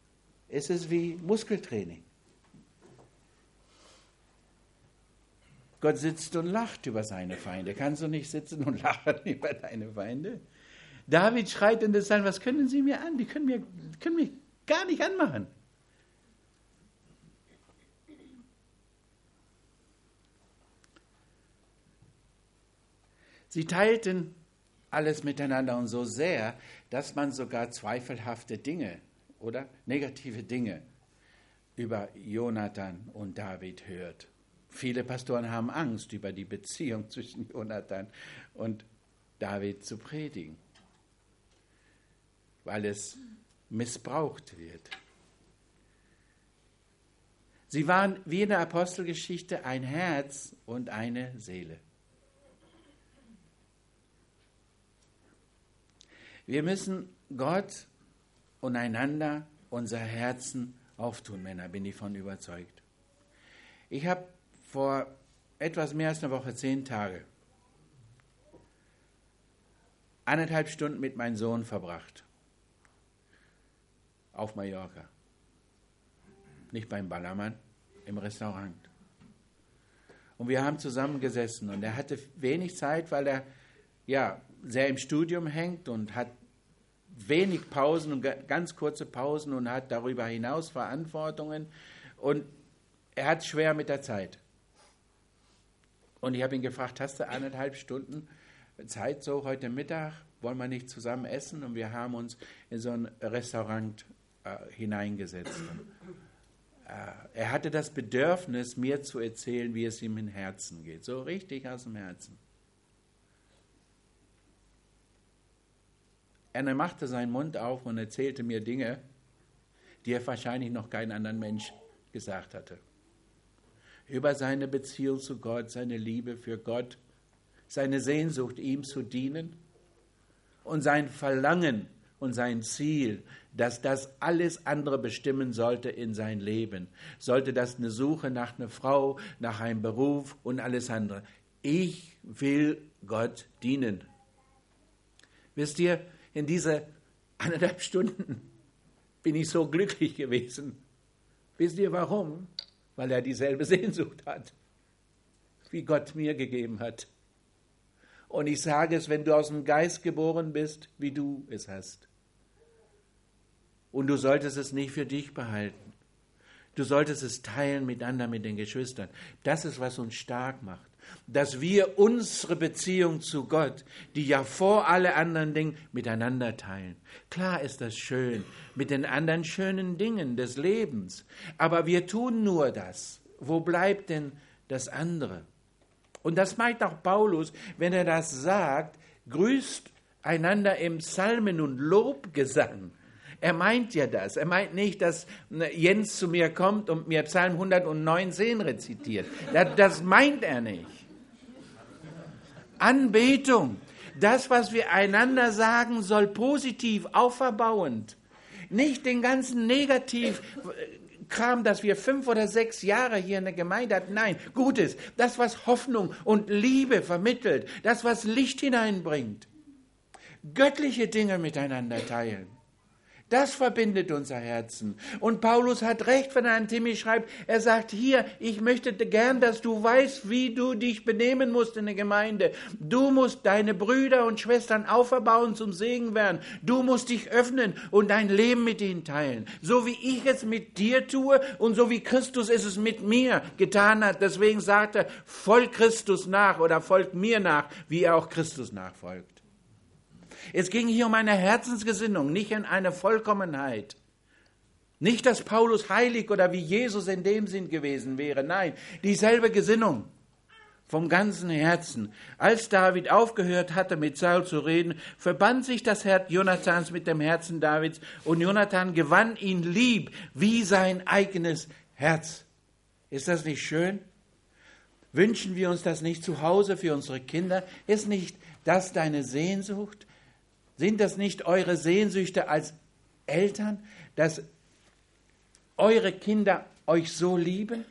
Es ist wie Muskeltraining. Gott sitzt und lacht über seine Feinde. Kannst du nicht sitzen und lachen über deine Feinde? David schreit in das Psalm, was können Sie mir an? Die können, mir, können mich gar nicht anmachen. Sie teilten alles miteinander und so sehr, dass man sogar zweifelhafte Dinge oder negative Dinge über Jonathan und David hört. Viele Pastoren haben Angst, über die Beziehung zwischen Jonathan und David zu predigen, weil es missbraucht wird. Sie waren wie in der Apostelgeschichte ein Herz und eine Seele. Wir müssen Gott und einander unser Herzen auftun, Männer, bin ich von überzeugt. Ich habe vor etwas mehr als einer Woche, zehn Tage, eineinhalb Stunden mit meinem Sohn verbracht. Auf Mallorca. Nicht beim Ballermann, im Restaurant. Und wir haben zusammen gesessen und er hatte wenig Zeit, weil er ja sehr im Studium hängt und hat wenig Pausen und ganz kurze Pausen und hat darüber hinaus Verantwortungen und er hat schwer mit der Zeit. Und ich habe ihn gefragt, hast du eineinhalb Stunden Zeit so heute Mittag? Wollen wir nicht zusammen essen? Und wir haben uns in so ein Restaurant äh, hineingesetzt. Und, äh, er hatte das Bedürfnis, mir zu erzählen, wie es ihm im Herzen geht. So richtig aus dem Herzen. Er machte seinen Mund auf und erzählte mir Dinge, die er wahrscheinlich noch keinen anderen Mensch gesagt hatte. Über seine Beziehung zu Gott, seine Liebe für Gott, seine Sehnsucht, ihm zu dienen und sein Verlangen und sein Ziel, dass das alles andere bestimmen sollte in sein Leben. Sollte das eine Suche nach einer Frau, nach einem Beruf und alles andere. Ich will Gott dienen. Wisst ihr, in diese eineinhalb Stunden bin ich so glücklich gewesen. Wisst ihr warum? Weil er dieselbe Sehnsucht hat, wie Gott mir gegeben hat. Und ich sage es, wenn du aus dem Geist geboren bist, wie du es hast. Und du solltest es nicht für dich behalten. Du solltest es teilen mit anderen, mit den Geschwistern. Das ist, was uns stark macht. Dass wir unsere Beziehung zu Gott, die ja vor alle anderen Dingen, miteinander teilen. Klar ist das schön, mit den anderen schönen Dingen des Lebens. Aber wir tun nur das. Wo bleibt denn das andere? Und das meint auch Paulus, wenn er das sagt, grüßt einander im Psalmen und Lobgesang. Er meint ja das. Er meint nicht, dass Jens zu mir kommt und mir Psalm hundertneunzehn rezitiert. Das, das meint er nicht. Anbetung, das, was wir einander sagen, soll positiv, auferbauend. Nicht den ganzen Negativkram, dass wir fünf oder sechs Jahre hier in der Gemeinde hatten. Nein, Gutes, das, was Hoffnung und Liebe vermittelt, das, was Licht hineinbringt. Göttliche Dinge miteinander teilen. Das verbindet unser Herzen. Und Paulus hat recht, wenn er an Timmy schreibt, er sagt, hier, ich möchte gern, dass du weißt, wie du dich benehmen musst in der Gemeinde. Du musst deine Brüder und Schwestern auferbauen, zum Segen werden. Du musst dich öffnen und dein Leben mit ihnen teilen. So wie ich es mit dir tue und so wie Christus es mit mir getan hat. Deswegen sagt er, folg Christus nach oder folgt mir nach, wie er auch Christus nachfolgt. Es ging hier um eine Herzensgesinnung, nicht um eine Vollkommenheit. Nicht, dass Paulus heilig oder wie Jesus in dem Sinn gewesen wäre. Nein, dieselbe Gesinnung vom ganzen Herzen. Als David aufgehört hatte, mit Saul zu reden, verband sich das Herz Jonathans mit dem Herzen Davids und Jonathan gewann ihn lieb wie sein eigenes Herz. Ist das nicht schön? Wünschen wir uns das nicht zu Hause für unsere Kinder? Ist nicht das deine Sehnsucht? Sind das nicht eure Sehnsüchte als Eltern, dass eure Kinder euch so lieben?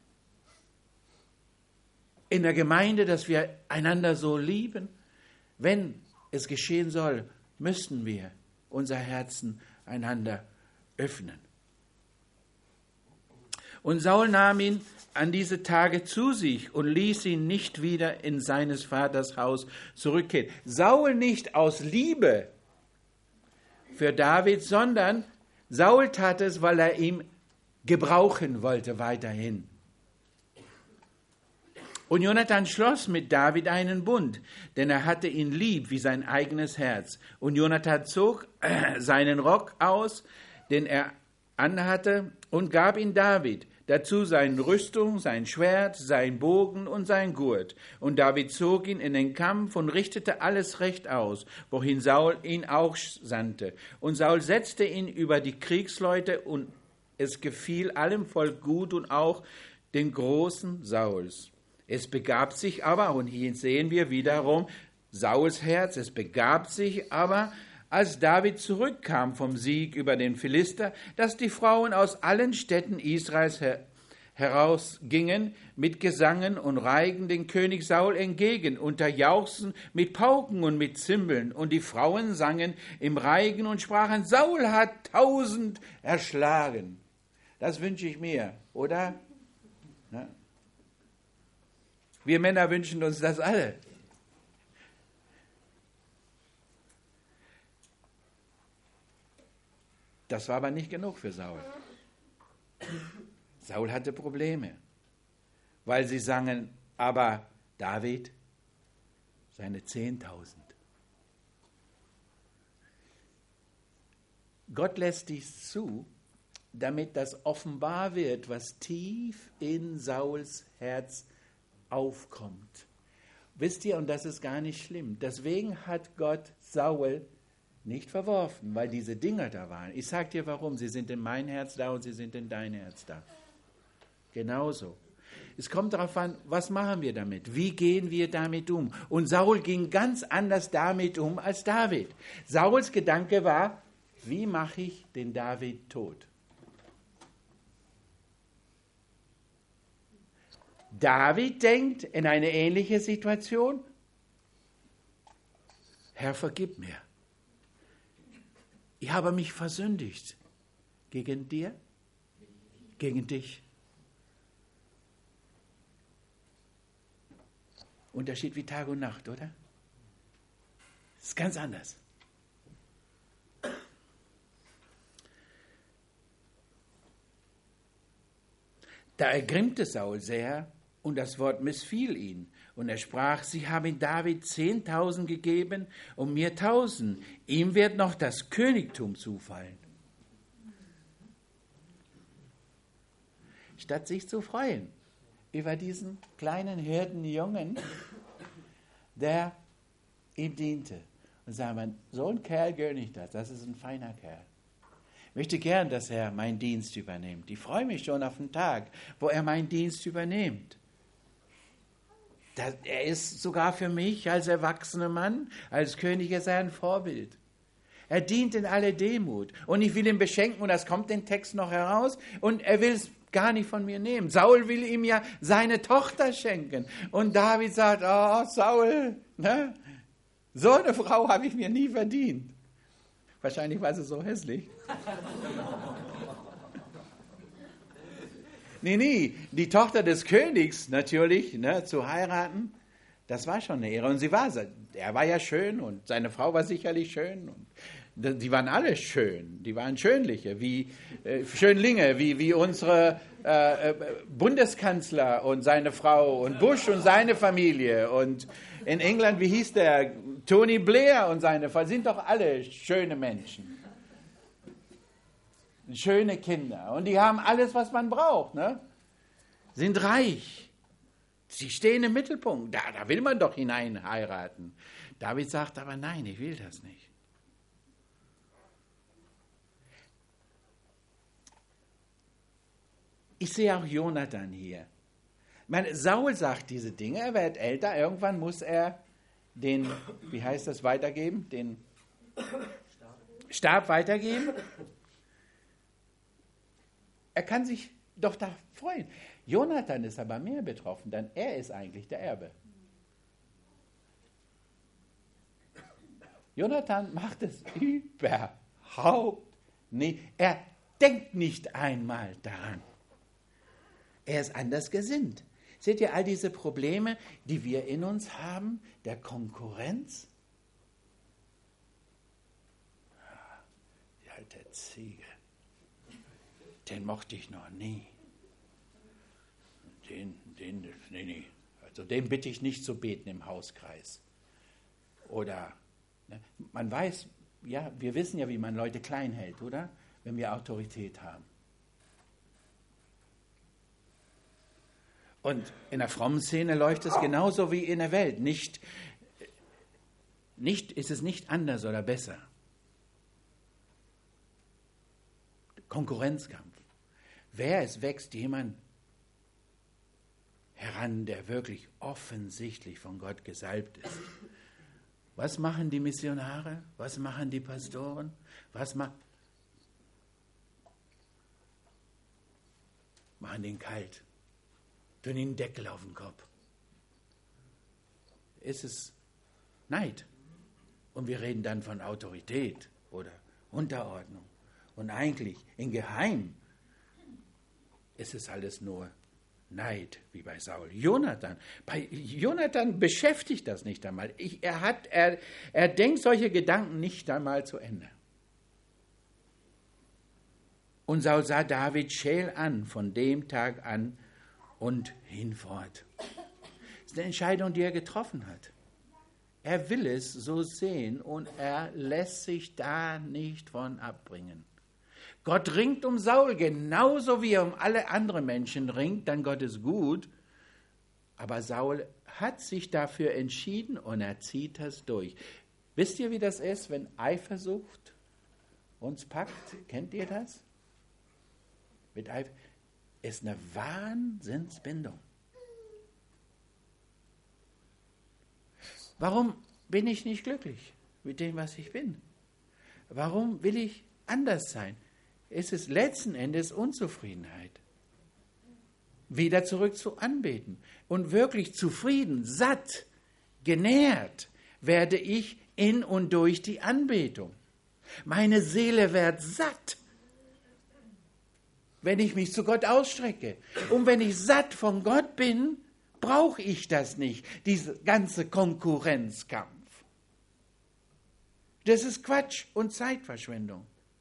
In der Gemeinde, dass wir einander so lieben? Wenn es geschehen soll, müssten wir unser Herzen einander öffnen. Und Saul nahm ihn an diese Tage zu sich und ließ ihn nicht wieder in seines Vaters Haus zurückkehren. Saul nicht aus Liebe für David, sondern Saul tat es, weil er ihn gebrauchen wollte weiterhin. Und Jonathan schloss mit David einen Bund, denn er hatte ihn lieb wie sein eigenes Herz. Und Jonathan zog äh, seinen Rock aus, den er anhatte, und gab ihn David. Dazu seine Rüstung, sein Schwert, sein Bogen und sein Gurt. Und David zog ihn in den Kampf und richtete alles recht aus, wohin Saul ihn auch sandte. Und Saul setzte ihn über die Kriegsleute, und es gefiel allem Volk gut und auch den Großen Sauls. Es begab sich aber, und hier sehen wir wiederum Sauls Herz, es begab sich aber, als David zurückkam vom Sieg über den Philister, dass die Frauen aus allen Städten Israels her- herausgingen mit Gesangen und Reigen den König Saul entgegen, unter Jauchzen mit Pauken und mit Zimbeln. Und die Frauen sangen im Reigen und sprachen, Saul hat tausend erschlagen. Das wünsche ich mir, oder? Ja. Wir Männer wünschen uns das alle. Das war aber nicht genug für Saul. Saul hatte Probleme, weil sie sangen, aber David, seine zehntausend. Gott lässt dies zu, damit das offenbar wird, was tief in Sauls Herz aufkommt. Wisst ihr, und das ist gar nicht schlimm, deswegen hat Gott Saul nicht verworfen, weil diese Dinger da waren. Ich sage dir warum, sie sind in mein Herz da und sie sind in dein Herz da. Genauso. Es kommt darauf an, was machen wir damit? Wie gehen wir damit um? Und Saul ging ganz anders damit um als David. Sauls Gedanke war, wie mache ich den David tot? David denkt in eine ähnliche Situation, Herr, vergib mir. Ich habe mich versündigt. Gegen dir? Gegen dich. Unterschied wie Tag und Nacht, oder? Das ist ganz anders. Da ergrimmte Saul sehr, und das Wort missfiel ihn. Und er sprach, sie haben David zehntausend gegeben und mir tausend. Ihm wird noch das Königtum zufallen. Statt sich zu freuen über diesen kleinen Hirtenjungen, der ihm diente. Und sagen, so ein Kerl gönne ich das, das ist ein feiner Kerl. Ich möchte gern, dass er meinen Dienst übernimmt. Ich freue mich schon auf den Tag, wo er meinen Dienst übernimmt. Das, er ist sogar für mich als erwachsener Mann, als König, ist er ein Vorbild. Er dient in aller Demut. Und ich will ihn beschenken, und das kommt den Text noch heraus, und er will es gar nicht von mir nehmen. Saul will ihm ja seine Tochter schenken. Und David sagt, oh Saul, ne? So eine Frau habe ich mir nie verdient. Wahrscheinlich war sie so hässlich. Nee, nee, die Tochter des Königs natürlich, ne, zu heiraten, das war schon eine Ehre. Und sie war, er war ja schön und seine Frau war sicherlich schön. Und die waren alle schön, die waren Schönliche, wie äh, Schönlinge, wie, wie unsere äh, Bundeskanzler und seine Frau und Bush und seine Familie. Und in England, wie hieß der, Tony Blair und seine Frau, sind doch alle schöne Menschen. Schöne Kinder. Und die haben alles, was man braucht. Ne? Sind reich. Sie stehen im Mittelpunkt. Da, da will man doch hinein heiraten. David sagt aber, nein, ich will das nicht. Ich sehe auch Jonathan hier. Ich meine, Saul sagt diese Dinge, er wird älter, irgendwann muss er den, wie heißt das, weitergeben? Den Stab weitergeben. Er kann sich doch da freuen. Jonathan ist aber mehr betroffen, denn er ist eigentlich der Erbe. Jonathan macht es überhaupt nicht. Er denkt nicht einmal daran. Er ist anders gesinnt. Seht ihr all diese Probleme, die wir in uns haben, der Konkurrenz? Die alte Ziege, den mochte ich noch nie. Den, den, nee, nee. Also den bitte ich nicht zu beten im Hauskreis. Oder, ne, man weiß, ja, wir wissen ja, wie man Leute klein hält, oder? Wenn wir Autorität haben. Und in der frommen Szene läuft es genauso wie in der Welt. Nicht, nicht, ist es nicht anders oder besser. Konkurrenzkampf. Wer es wächst jemand heran, der wirklich offensichtlich von Gott gesalbt ist. Was machen die Missionare? Was machen die Pastoren? Was ma- machen den kalt? Tun ihnen Deckel auf den Kopf. Ist es Neid? Und wir reden dann von Autorität oder Unterordnung. Und eigentlich, in Geheim, ist es alles nur Neid, wie bei Saul. Jonathan, bei Jonathan beschäftigt das nicht einmal. Ich, er, hat, er, er denkt solche Gedanken nicht einmal zu Ende. Und Saul sah David scheel an, von dem Tag an und hinfort. Das ist eine Entscheidung, die er getroffen hat. Er will es so sehen und er lässt sich da nicht von abbringen. Gott ringt um Saul, genauso wie er um alle anderen Menschen ringt, dann Gott ist gut. Aber Saul hat sich dafür entschieden und er zieht das durch. Wisst ihr, wie das ist, wenn Eifersucht uns packt? Kennt ihr das? Mit Eifer- ist eine Wahnsinnsbindung. Warum bin ich nicht glücklich mit dem, was ich bin? Warum will ich anders sein? Es ist letzten Endes Unzufriedenheit. Wieder zurück zu Anbeten. Und wirklich zufrieden, satt, genährt werde ich in und durch die Anbetung. Meine Seele wird satt, wenn ich mich zu Gott ausstrecke. Und wenn ich satt von Gott bin, brauche ich das nicht, diese ganze Konkurrenzkampf. Das ist Quatsch und Zeitverschwendung.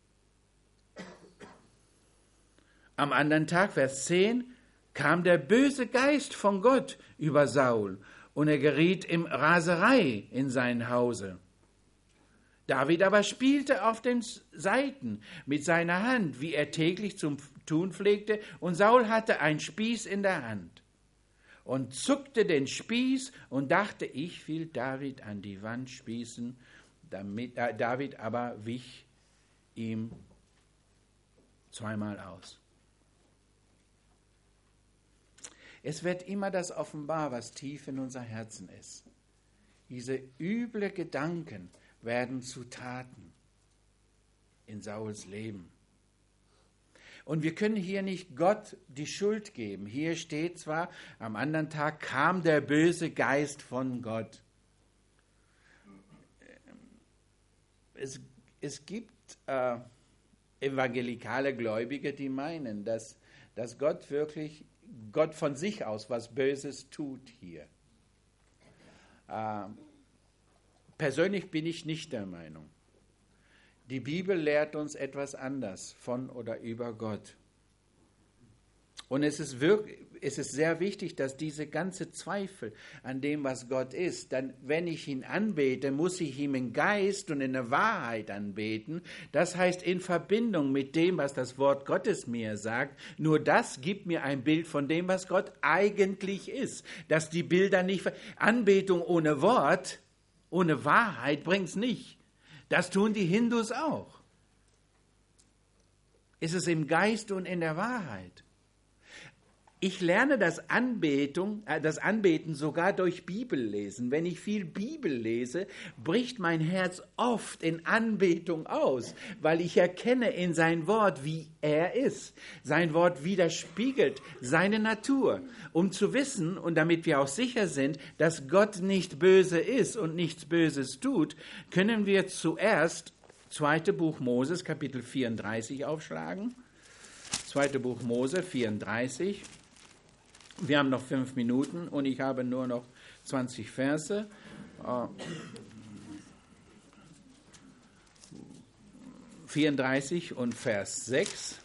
Am anderen Tag, Vers zehn, kam der böse Geist von Gott über Saul und er geriet in Raserei in sein Hause. David aber spielte auf den Saiten mit seiner Hand, wie er täglich zu tun pflegte, und Saul hatte einen Spieß in der Hand und zuckte den Spieß und dachte, ich will David an die Wand spießen, damit, äh, David aber wich ihm zweimal aus. Es wird immer das offenbar, was tief in unser Herzen ist. Diese üble Gedanken werden zu Taten in Sauls Leben. Und wir können hier nicht Gott die Schuld geben. Hier steht zwar, am anderen Tag kam der böse Geist von Gott. Es, es gibt äh, evangelikale Gläubige, die meinen, dass, dass Gott wirklich Gott von sich aus was Böses tut hier. Äh, persönlich bin ich nicht der Meinung. Die Bibel lehrt uns etwas anders von oder über Gott. Und es ist, wirklich, es ist sehr wichtig, dass diese ganze Zweifel an dem, was Gott ist, dann, wenn ich ihn anbete, muss ich ihn im Geist und in der Wahrheit anbeten. Das heißt, in Verbindung mit dem, was das Wort Gottes mir sagt. Nur das gibt mir ein Bild von dem, was Gott eigentlich ist. Dass die Bilder nicht... Anbetung ohne Wort, ohne Wahrheit bringt es nicht. Das tun die Hindus auch. Es ist im Geist und in der Wahrheit. Ich lerne das, Anbetung, äh, das Anbeten sogar durch Bibellesen. Wenn ich viel Bibel lese, bricht mein Herz oft in Anbetung aus, weil ich erkenne in sein Wort, wie er ist. Sein Wort widerspiegelt seine Natur. Um zu wissen und damit wir auch sicher sind, dass Gott nicht böse ist und nichts Böses tut, können wir zuerst zweite Buch Moses, Kapitel vierunddreißig aufschlagen. zweite Buch Mose, vierunddreißig. Wir haben noch fünf Minuten und ich habe nur noch zwanzig Verse. vierunddreißig und Vers sechs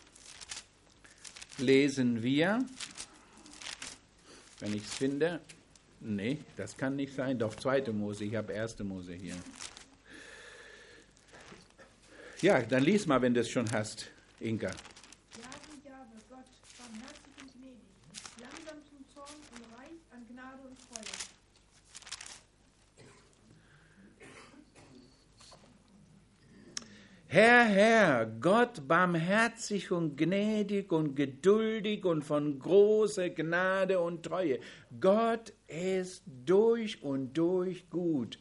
lesen wir, wenn ich es finde. Nee, das kann nicht sein. Doch, zweite Mose, ich habe erste Mose hier. Ja, dann lies mal, wenn du es schon hast, Inka. Jahwe, Jahwe, Gott, barmherzig und gnädig, langsam zum Zorn und reich an Gnade und Treue. Herr, Herr, Gott, barmherzig und gnädig und geduldig und von großer Gnade und Treue. Gott ist durch und durch gut.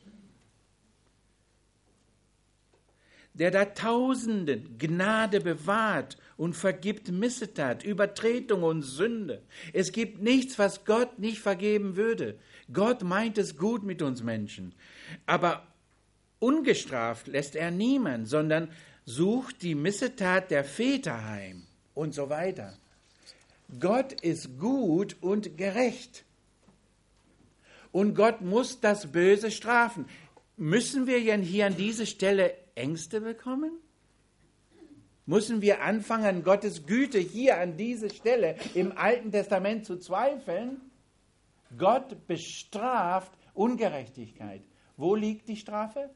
Der da Tausenden Gnade bewahrt und vergibt Missetat, Übertretung und Sünde. Es gibt nichts, was Gott nicht vergeben würde. Gott meint es gut mit uns Menschen. Aber ungestraft lässt er niemand, sondern sucht die Missetat der Väter heim und so weiter. Gott ist gut und gerecht. Und Gott muss das Böse strafen. Müssen wir denn hier an dieser Stelle Ängste bekommen? Müssen wir anfangen, Gottes Güte hier an dieser Stelle im Alten Testament zu zweifeln? Gott bestraft Ungerechtigkeit. Wo liegt die Strafe?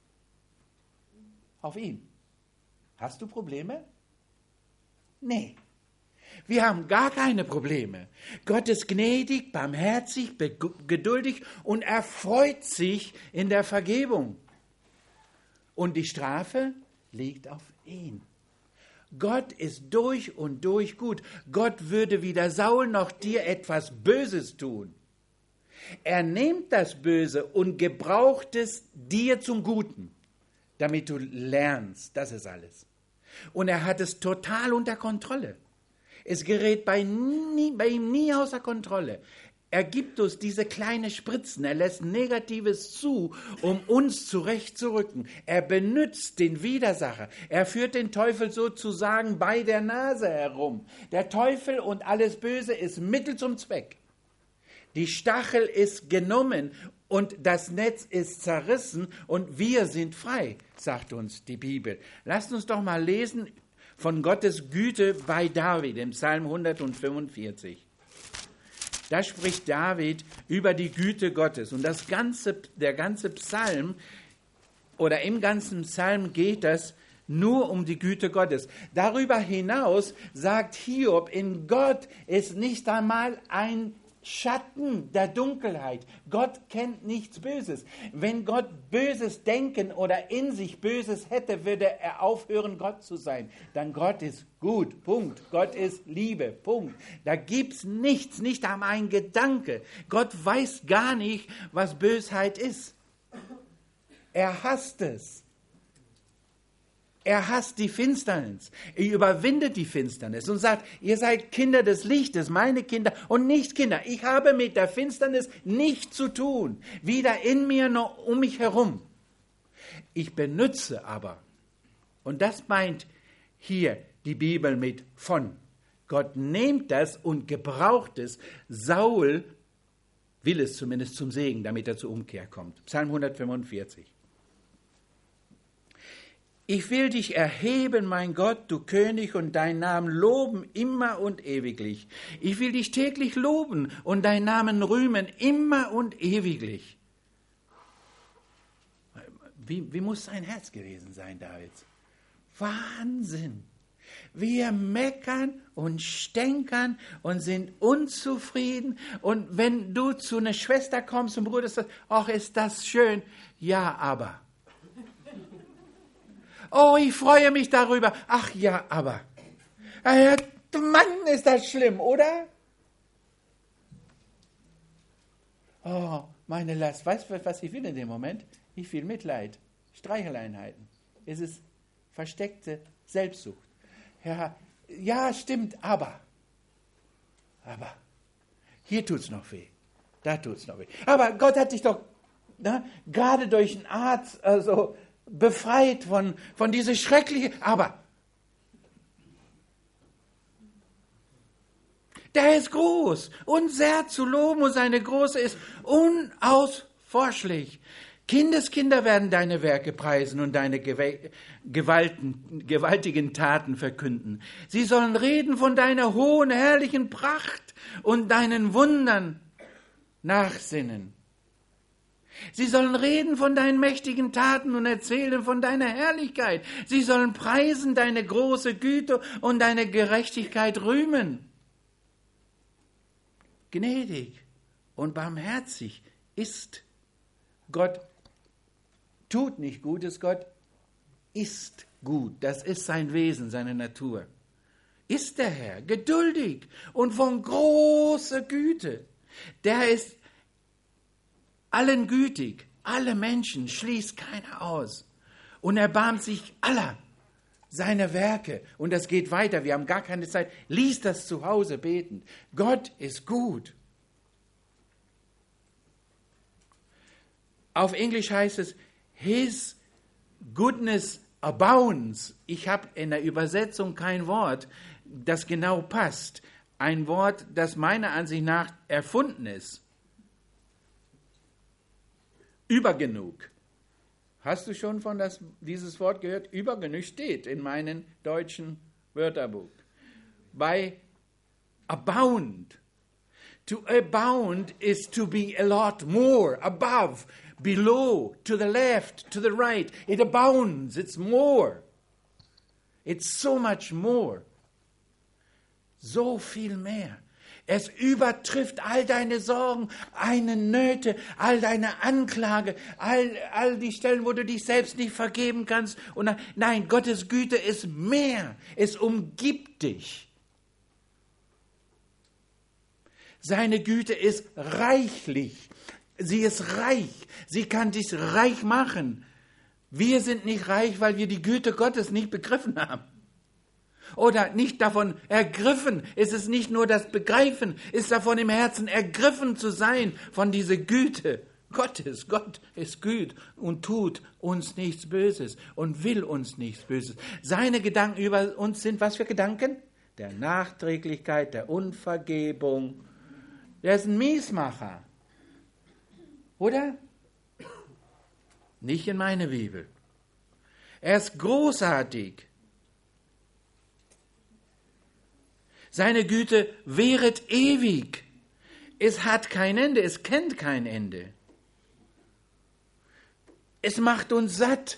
Auf ihn. Hast du Probleme? Nee. Wir haben gar keine Probleme. Gott ist gnädig, barmherzig, geduldig und erfreut sich in der Vergebung. Und die Strafe liegt auf ihn. Gott ist durch und durch gut. Gott würde weder Saul noch dir etwas Böses tun. Er nimmt das Böse und gebraucht es dir zum Guten, damit du lernst. Das ist alles. Und er hat es total unter Kontrolle. Es gerät bei, nie, bei ihm nie außer Kontrolle. Er gibt uns diese kleinen Spritzen, er lässt Negatives zu, um uns zurechtzurücken. Er benutzt den Widersacher, er führt den Teufel sozusagen bei der Nase herum. Der Teufel und alles Böse ist Mittel zum Zweck. Die Stachel ist genommen und das Netz ist zerrissen und wir sind frei, sagt uns die Bibel. Lasst uns doch mal lesen von Gottes Güte bei David im Psalm hundertfünfundvierzig. Da spricht David über die Güte Gottes. Und das ganze, der ganze Psalm oder im ganzen Psalm geht das nur um die Güte Gottes. Darüber hinaus sagt Hiob, in Gott ist nicht einmal ein Schatten der Dunkelheit. Gott kennt nichts Böses. Wenn Gott Böses denken oder in sich Böses hätte, würde er aufhören, Gott zu sein. Dann Gott ist gut, Punkt. Gott ist Liebe, Punkt. Da gibt's nichts, nicht einmal ein Gedanke. Gott weiß gar nicht, was Bösheit ist. Er hasst es. Er hasst die Finsternis. Er überwindet die Finsternis und sagt, ihr seid Kinder des Lichtes, meine Kinder und nicht Kinder. Ich habe mit der Finsternis nichts zu tun, weder in mir noch um mich herum. Ich benutze aber, und das meint hier die Bibel mit von. Gott nimmt das und gebraucht es. Saul will es zumindest zum Segen, damit er zur Umkehr kommt. Psalm hundertfünfundvierzig. Ich will dich erheben, mein Gott, du König, und deinen Namen loben immer und ewiglich. Ich will dich täglich loben und deinen Namen rühmen immer und ewiglich. Wie, wie muss sein Herz gewesen sein, Davids? Wahnsinn! Wir meckern und stänkern und sind unzufrieden. Und wenn du zu einer Schwester kommst und Bruder sagst, ach, ist das schön. Ja, aber... Oh, ich freue mich darüber. Ach ja, aber. Äh, Mann, ist das schlimm, oder? Oh, meine Last. Weißt du, was ich will in dem Moment? Ich will Mitleid. Streicheleinheiten. Es ist versteckte Selbstsucht. Ja, ja, stimmt, aber. Aber. Hier tut's noch weh. Da tut's noch weh. Aber Gott hat dich doch ne, gerade durch einen Arzt, also befreit von, von dieser schrecklichen, aber Der ist groß und sehr zu loben und seine Größe ist unausforschlich. Kindeskinder werden deine Werke preisen und deine Gewalten, gewaltigen Taten verkünden. Sie sollen reden von deiner hohen, herrlichen Pracht und deinen Wundern nachsinnen. Sie sollen reden von deinen mächtigen Taten und erzählen von deiner Herrlichkeit. Sie sollen preisen deine große Güte und deine Gerechtigkeit rühmen. Gnädig und barmherzig ist Gott. Tut nicht Gutes, Gott ist gut. Das ist sein Wesen, seine Natur. Ist der Herr geduldig und von großer Güte. Der ist allen gütig, alle Menschen, schließt keiner aus und erbarmt sich aller seiner Werke. Und das geht weiter, wir haben gar keine Zeit. Lies das zu Hause betend. Gott ist gut. Auf Englisch heißt es, His goodness abounds. Ich habe in der Übersetzung kein Wort, das genau passt. Ein Wort, das meiner Ansicht nach erfunden ist. Übergenug. Hast du schon von das, dieses Wort gehört? Übergenug steht in meinem deutschen Wörterbuch. Bei abound. To abound is to be a lot more, above, below, to the left, to the right. It abounds, it's more. It's so much more. So viel mehr. Es übertrifft all deine Sorgen, eine Nöte, all deine Anklage, all, all die Stellen, wo du dich selbst nicht vergeben kannst. Und nein, Gottes Güte ist mehr. Es umgibt dich. Seine Güte ist reichlich. Sie ist reich. Sie kann dich reich machen. Wir sind nicht reich, weil wir die Güte Gottes nicht begriffen haben. Oder nicht davon ergriffen. Es ist nicht nur das Begreifen, es ist davon im Herzen ergriffen zu sein von dieser Güte Gottes. Gott ist gut und tut uns nichts Böses und will uns nichts Böses. Seine Gedanken über uns sind was für Gedanken? Der Nachträglichkeit, der Unvergebung. Der ist ein Miesmacher. Oder? Nicht in meine Bibel. Er ist großartig. Seine Güte währet ewig. Es hat kein Ende, es kennt kein Ende. Es macht uns satt.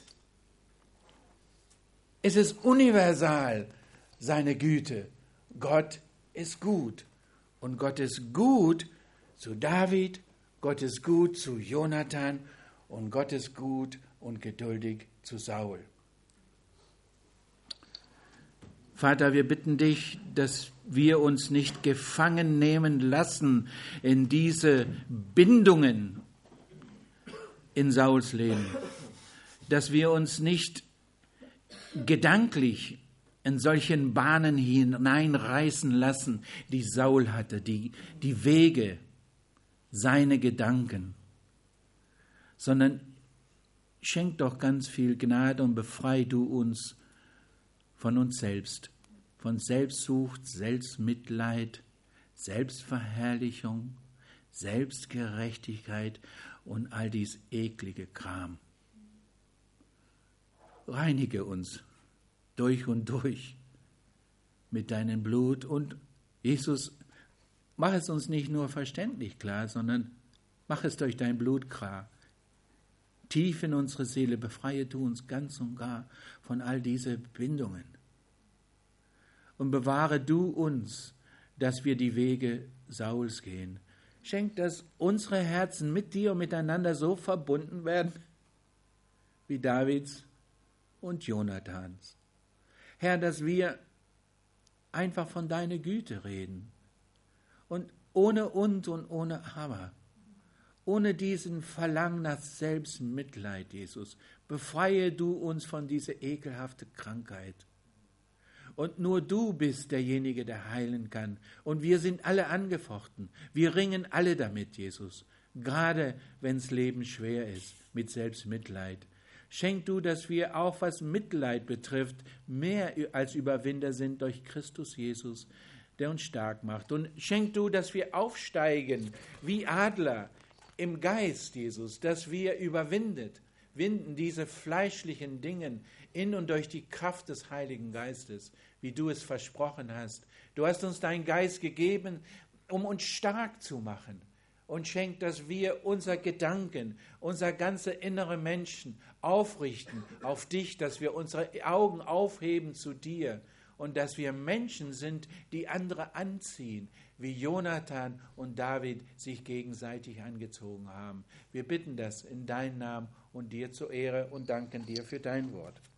Es ist universal, seine Güte. Gott ist gut. Und Gott ist gut zu David, Gott ist gut zu Jonathan und Gott ist gut und geduldig zu Saul. Vater, wir bitten dich, dass wir uns nicht gefangen nehmen lassen in diese Bindungen in Sauls Leben, dass wir uns nicht gedanklich in solchen Bahnen hineinreißen lassen, die Saul hatte, die, die Wege, seine Gedanken, sondern schenk doch ganz viel Gnade und befrei du uns von uns selbst, von Selbstsucht, Selbstmitleid, Selbstverherrlichung, Selbstgerechtigkeit und all dies eklige Kram. Reinige uns durch und durch mit deinem Blut und Jesus, mach es uns nicht nur verständlich klar, sondern mach es durch dein Blut klar. Tief in unsere Seele, befreie du uns ganz und gar von all diese Bindungen. Und bewahre du uns, dass wir die Wege Sauls gehen. Schenk, dass unsere Herzen mit dir und miteinander so verbunden werden, wie Davids und Jonathans. Herr, dass wir einfach von deiner Güte reden und ohne Und und ohne Aber, ohne diesen Verlangen nach Selbstmitleid, Jesus, befreie du uns von dieser ekelhaften Krankheit. Und nur du bist derjenige, der heilen kann. Und wir sind alle angefochten. Wir ringen alle damit, Jesus. Gerade wenn das Leben schwer ist, mit Selbstmitleid. Schenk du, dass wir auch, was Mitleid betrifft, mehr als Überwinder sind durch Christus Jesus, der uns stark macht. Und schenk du, dass wir aufsteigen wie Adler im Geist, Jesus, dass wir überwindet, winden diese fleischlichen Dinge in und durch die Kraft des Heiligen Geistes, wie du es versprochen hast. Du hast uns deinen Geist gegeben, um uns stark zu machen. Und schenk, dass wir unser Gedanken, unser ganzer innere Menschen aufrichten auf dich, dass wir unsere Augen aufheben zu dir und dass wir Menschen sind, die andere anziehen, wie Jonathan und David sich gegenseitig angezogen haben. Wir bitten das in deinem Namen und dir zur Ehre und danken dir für dein Wort.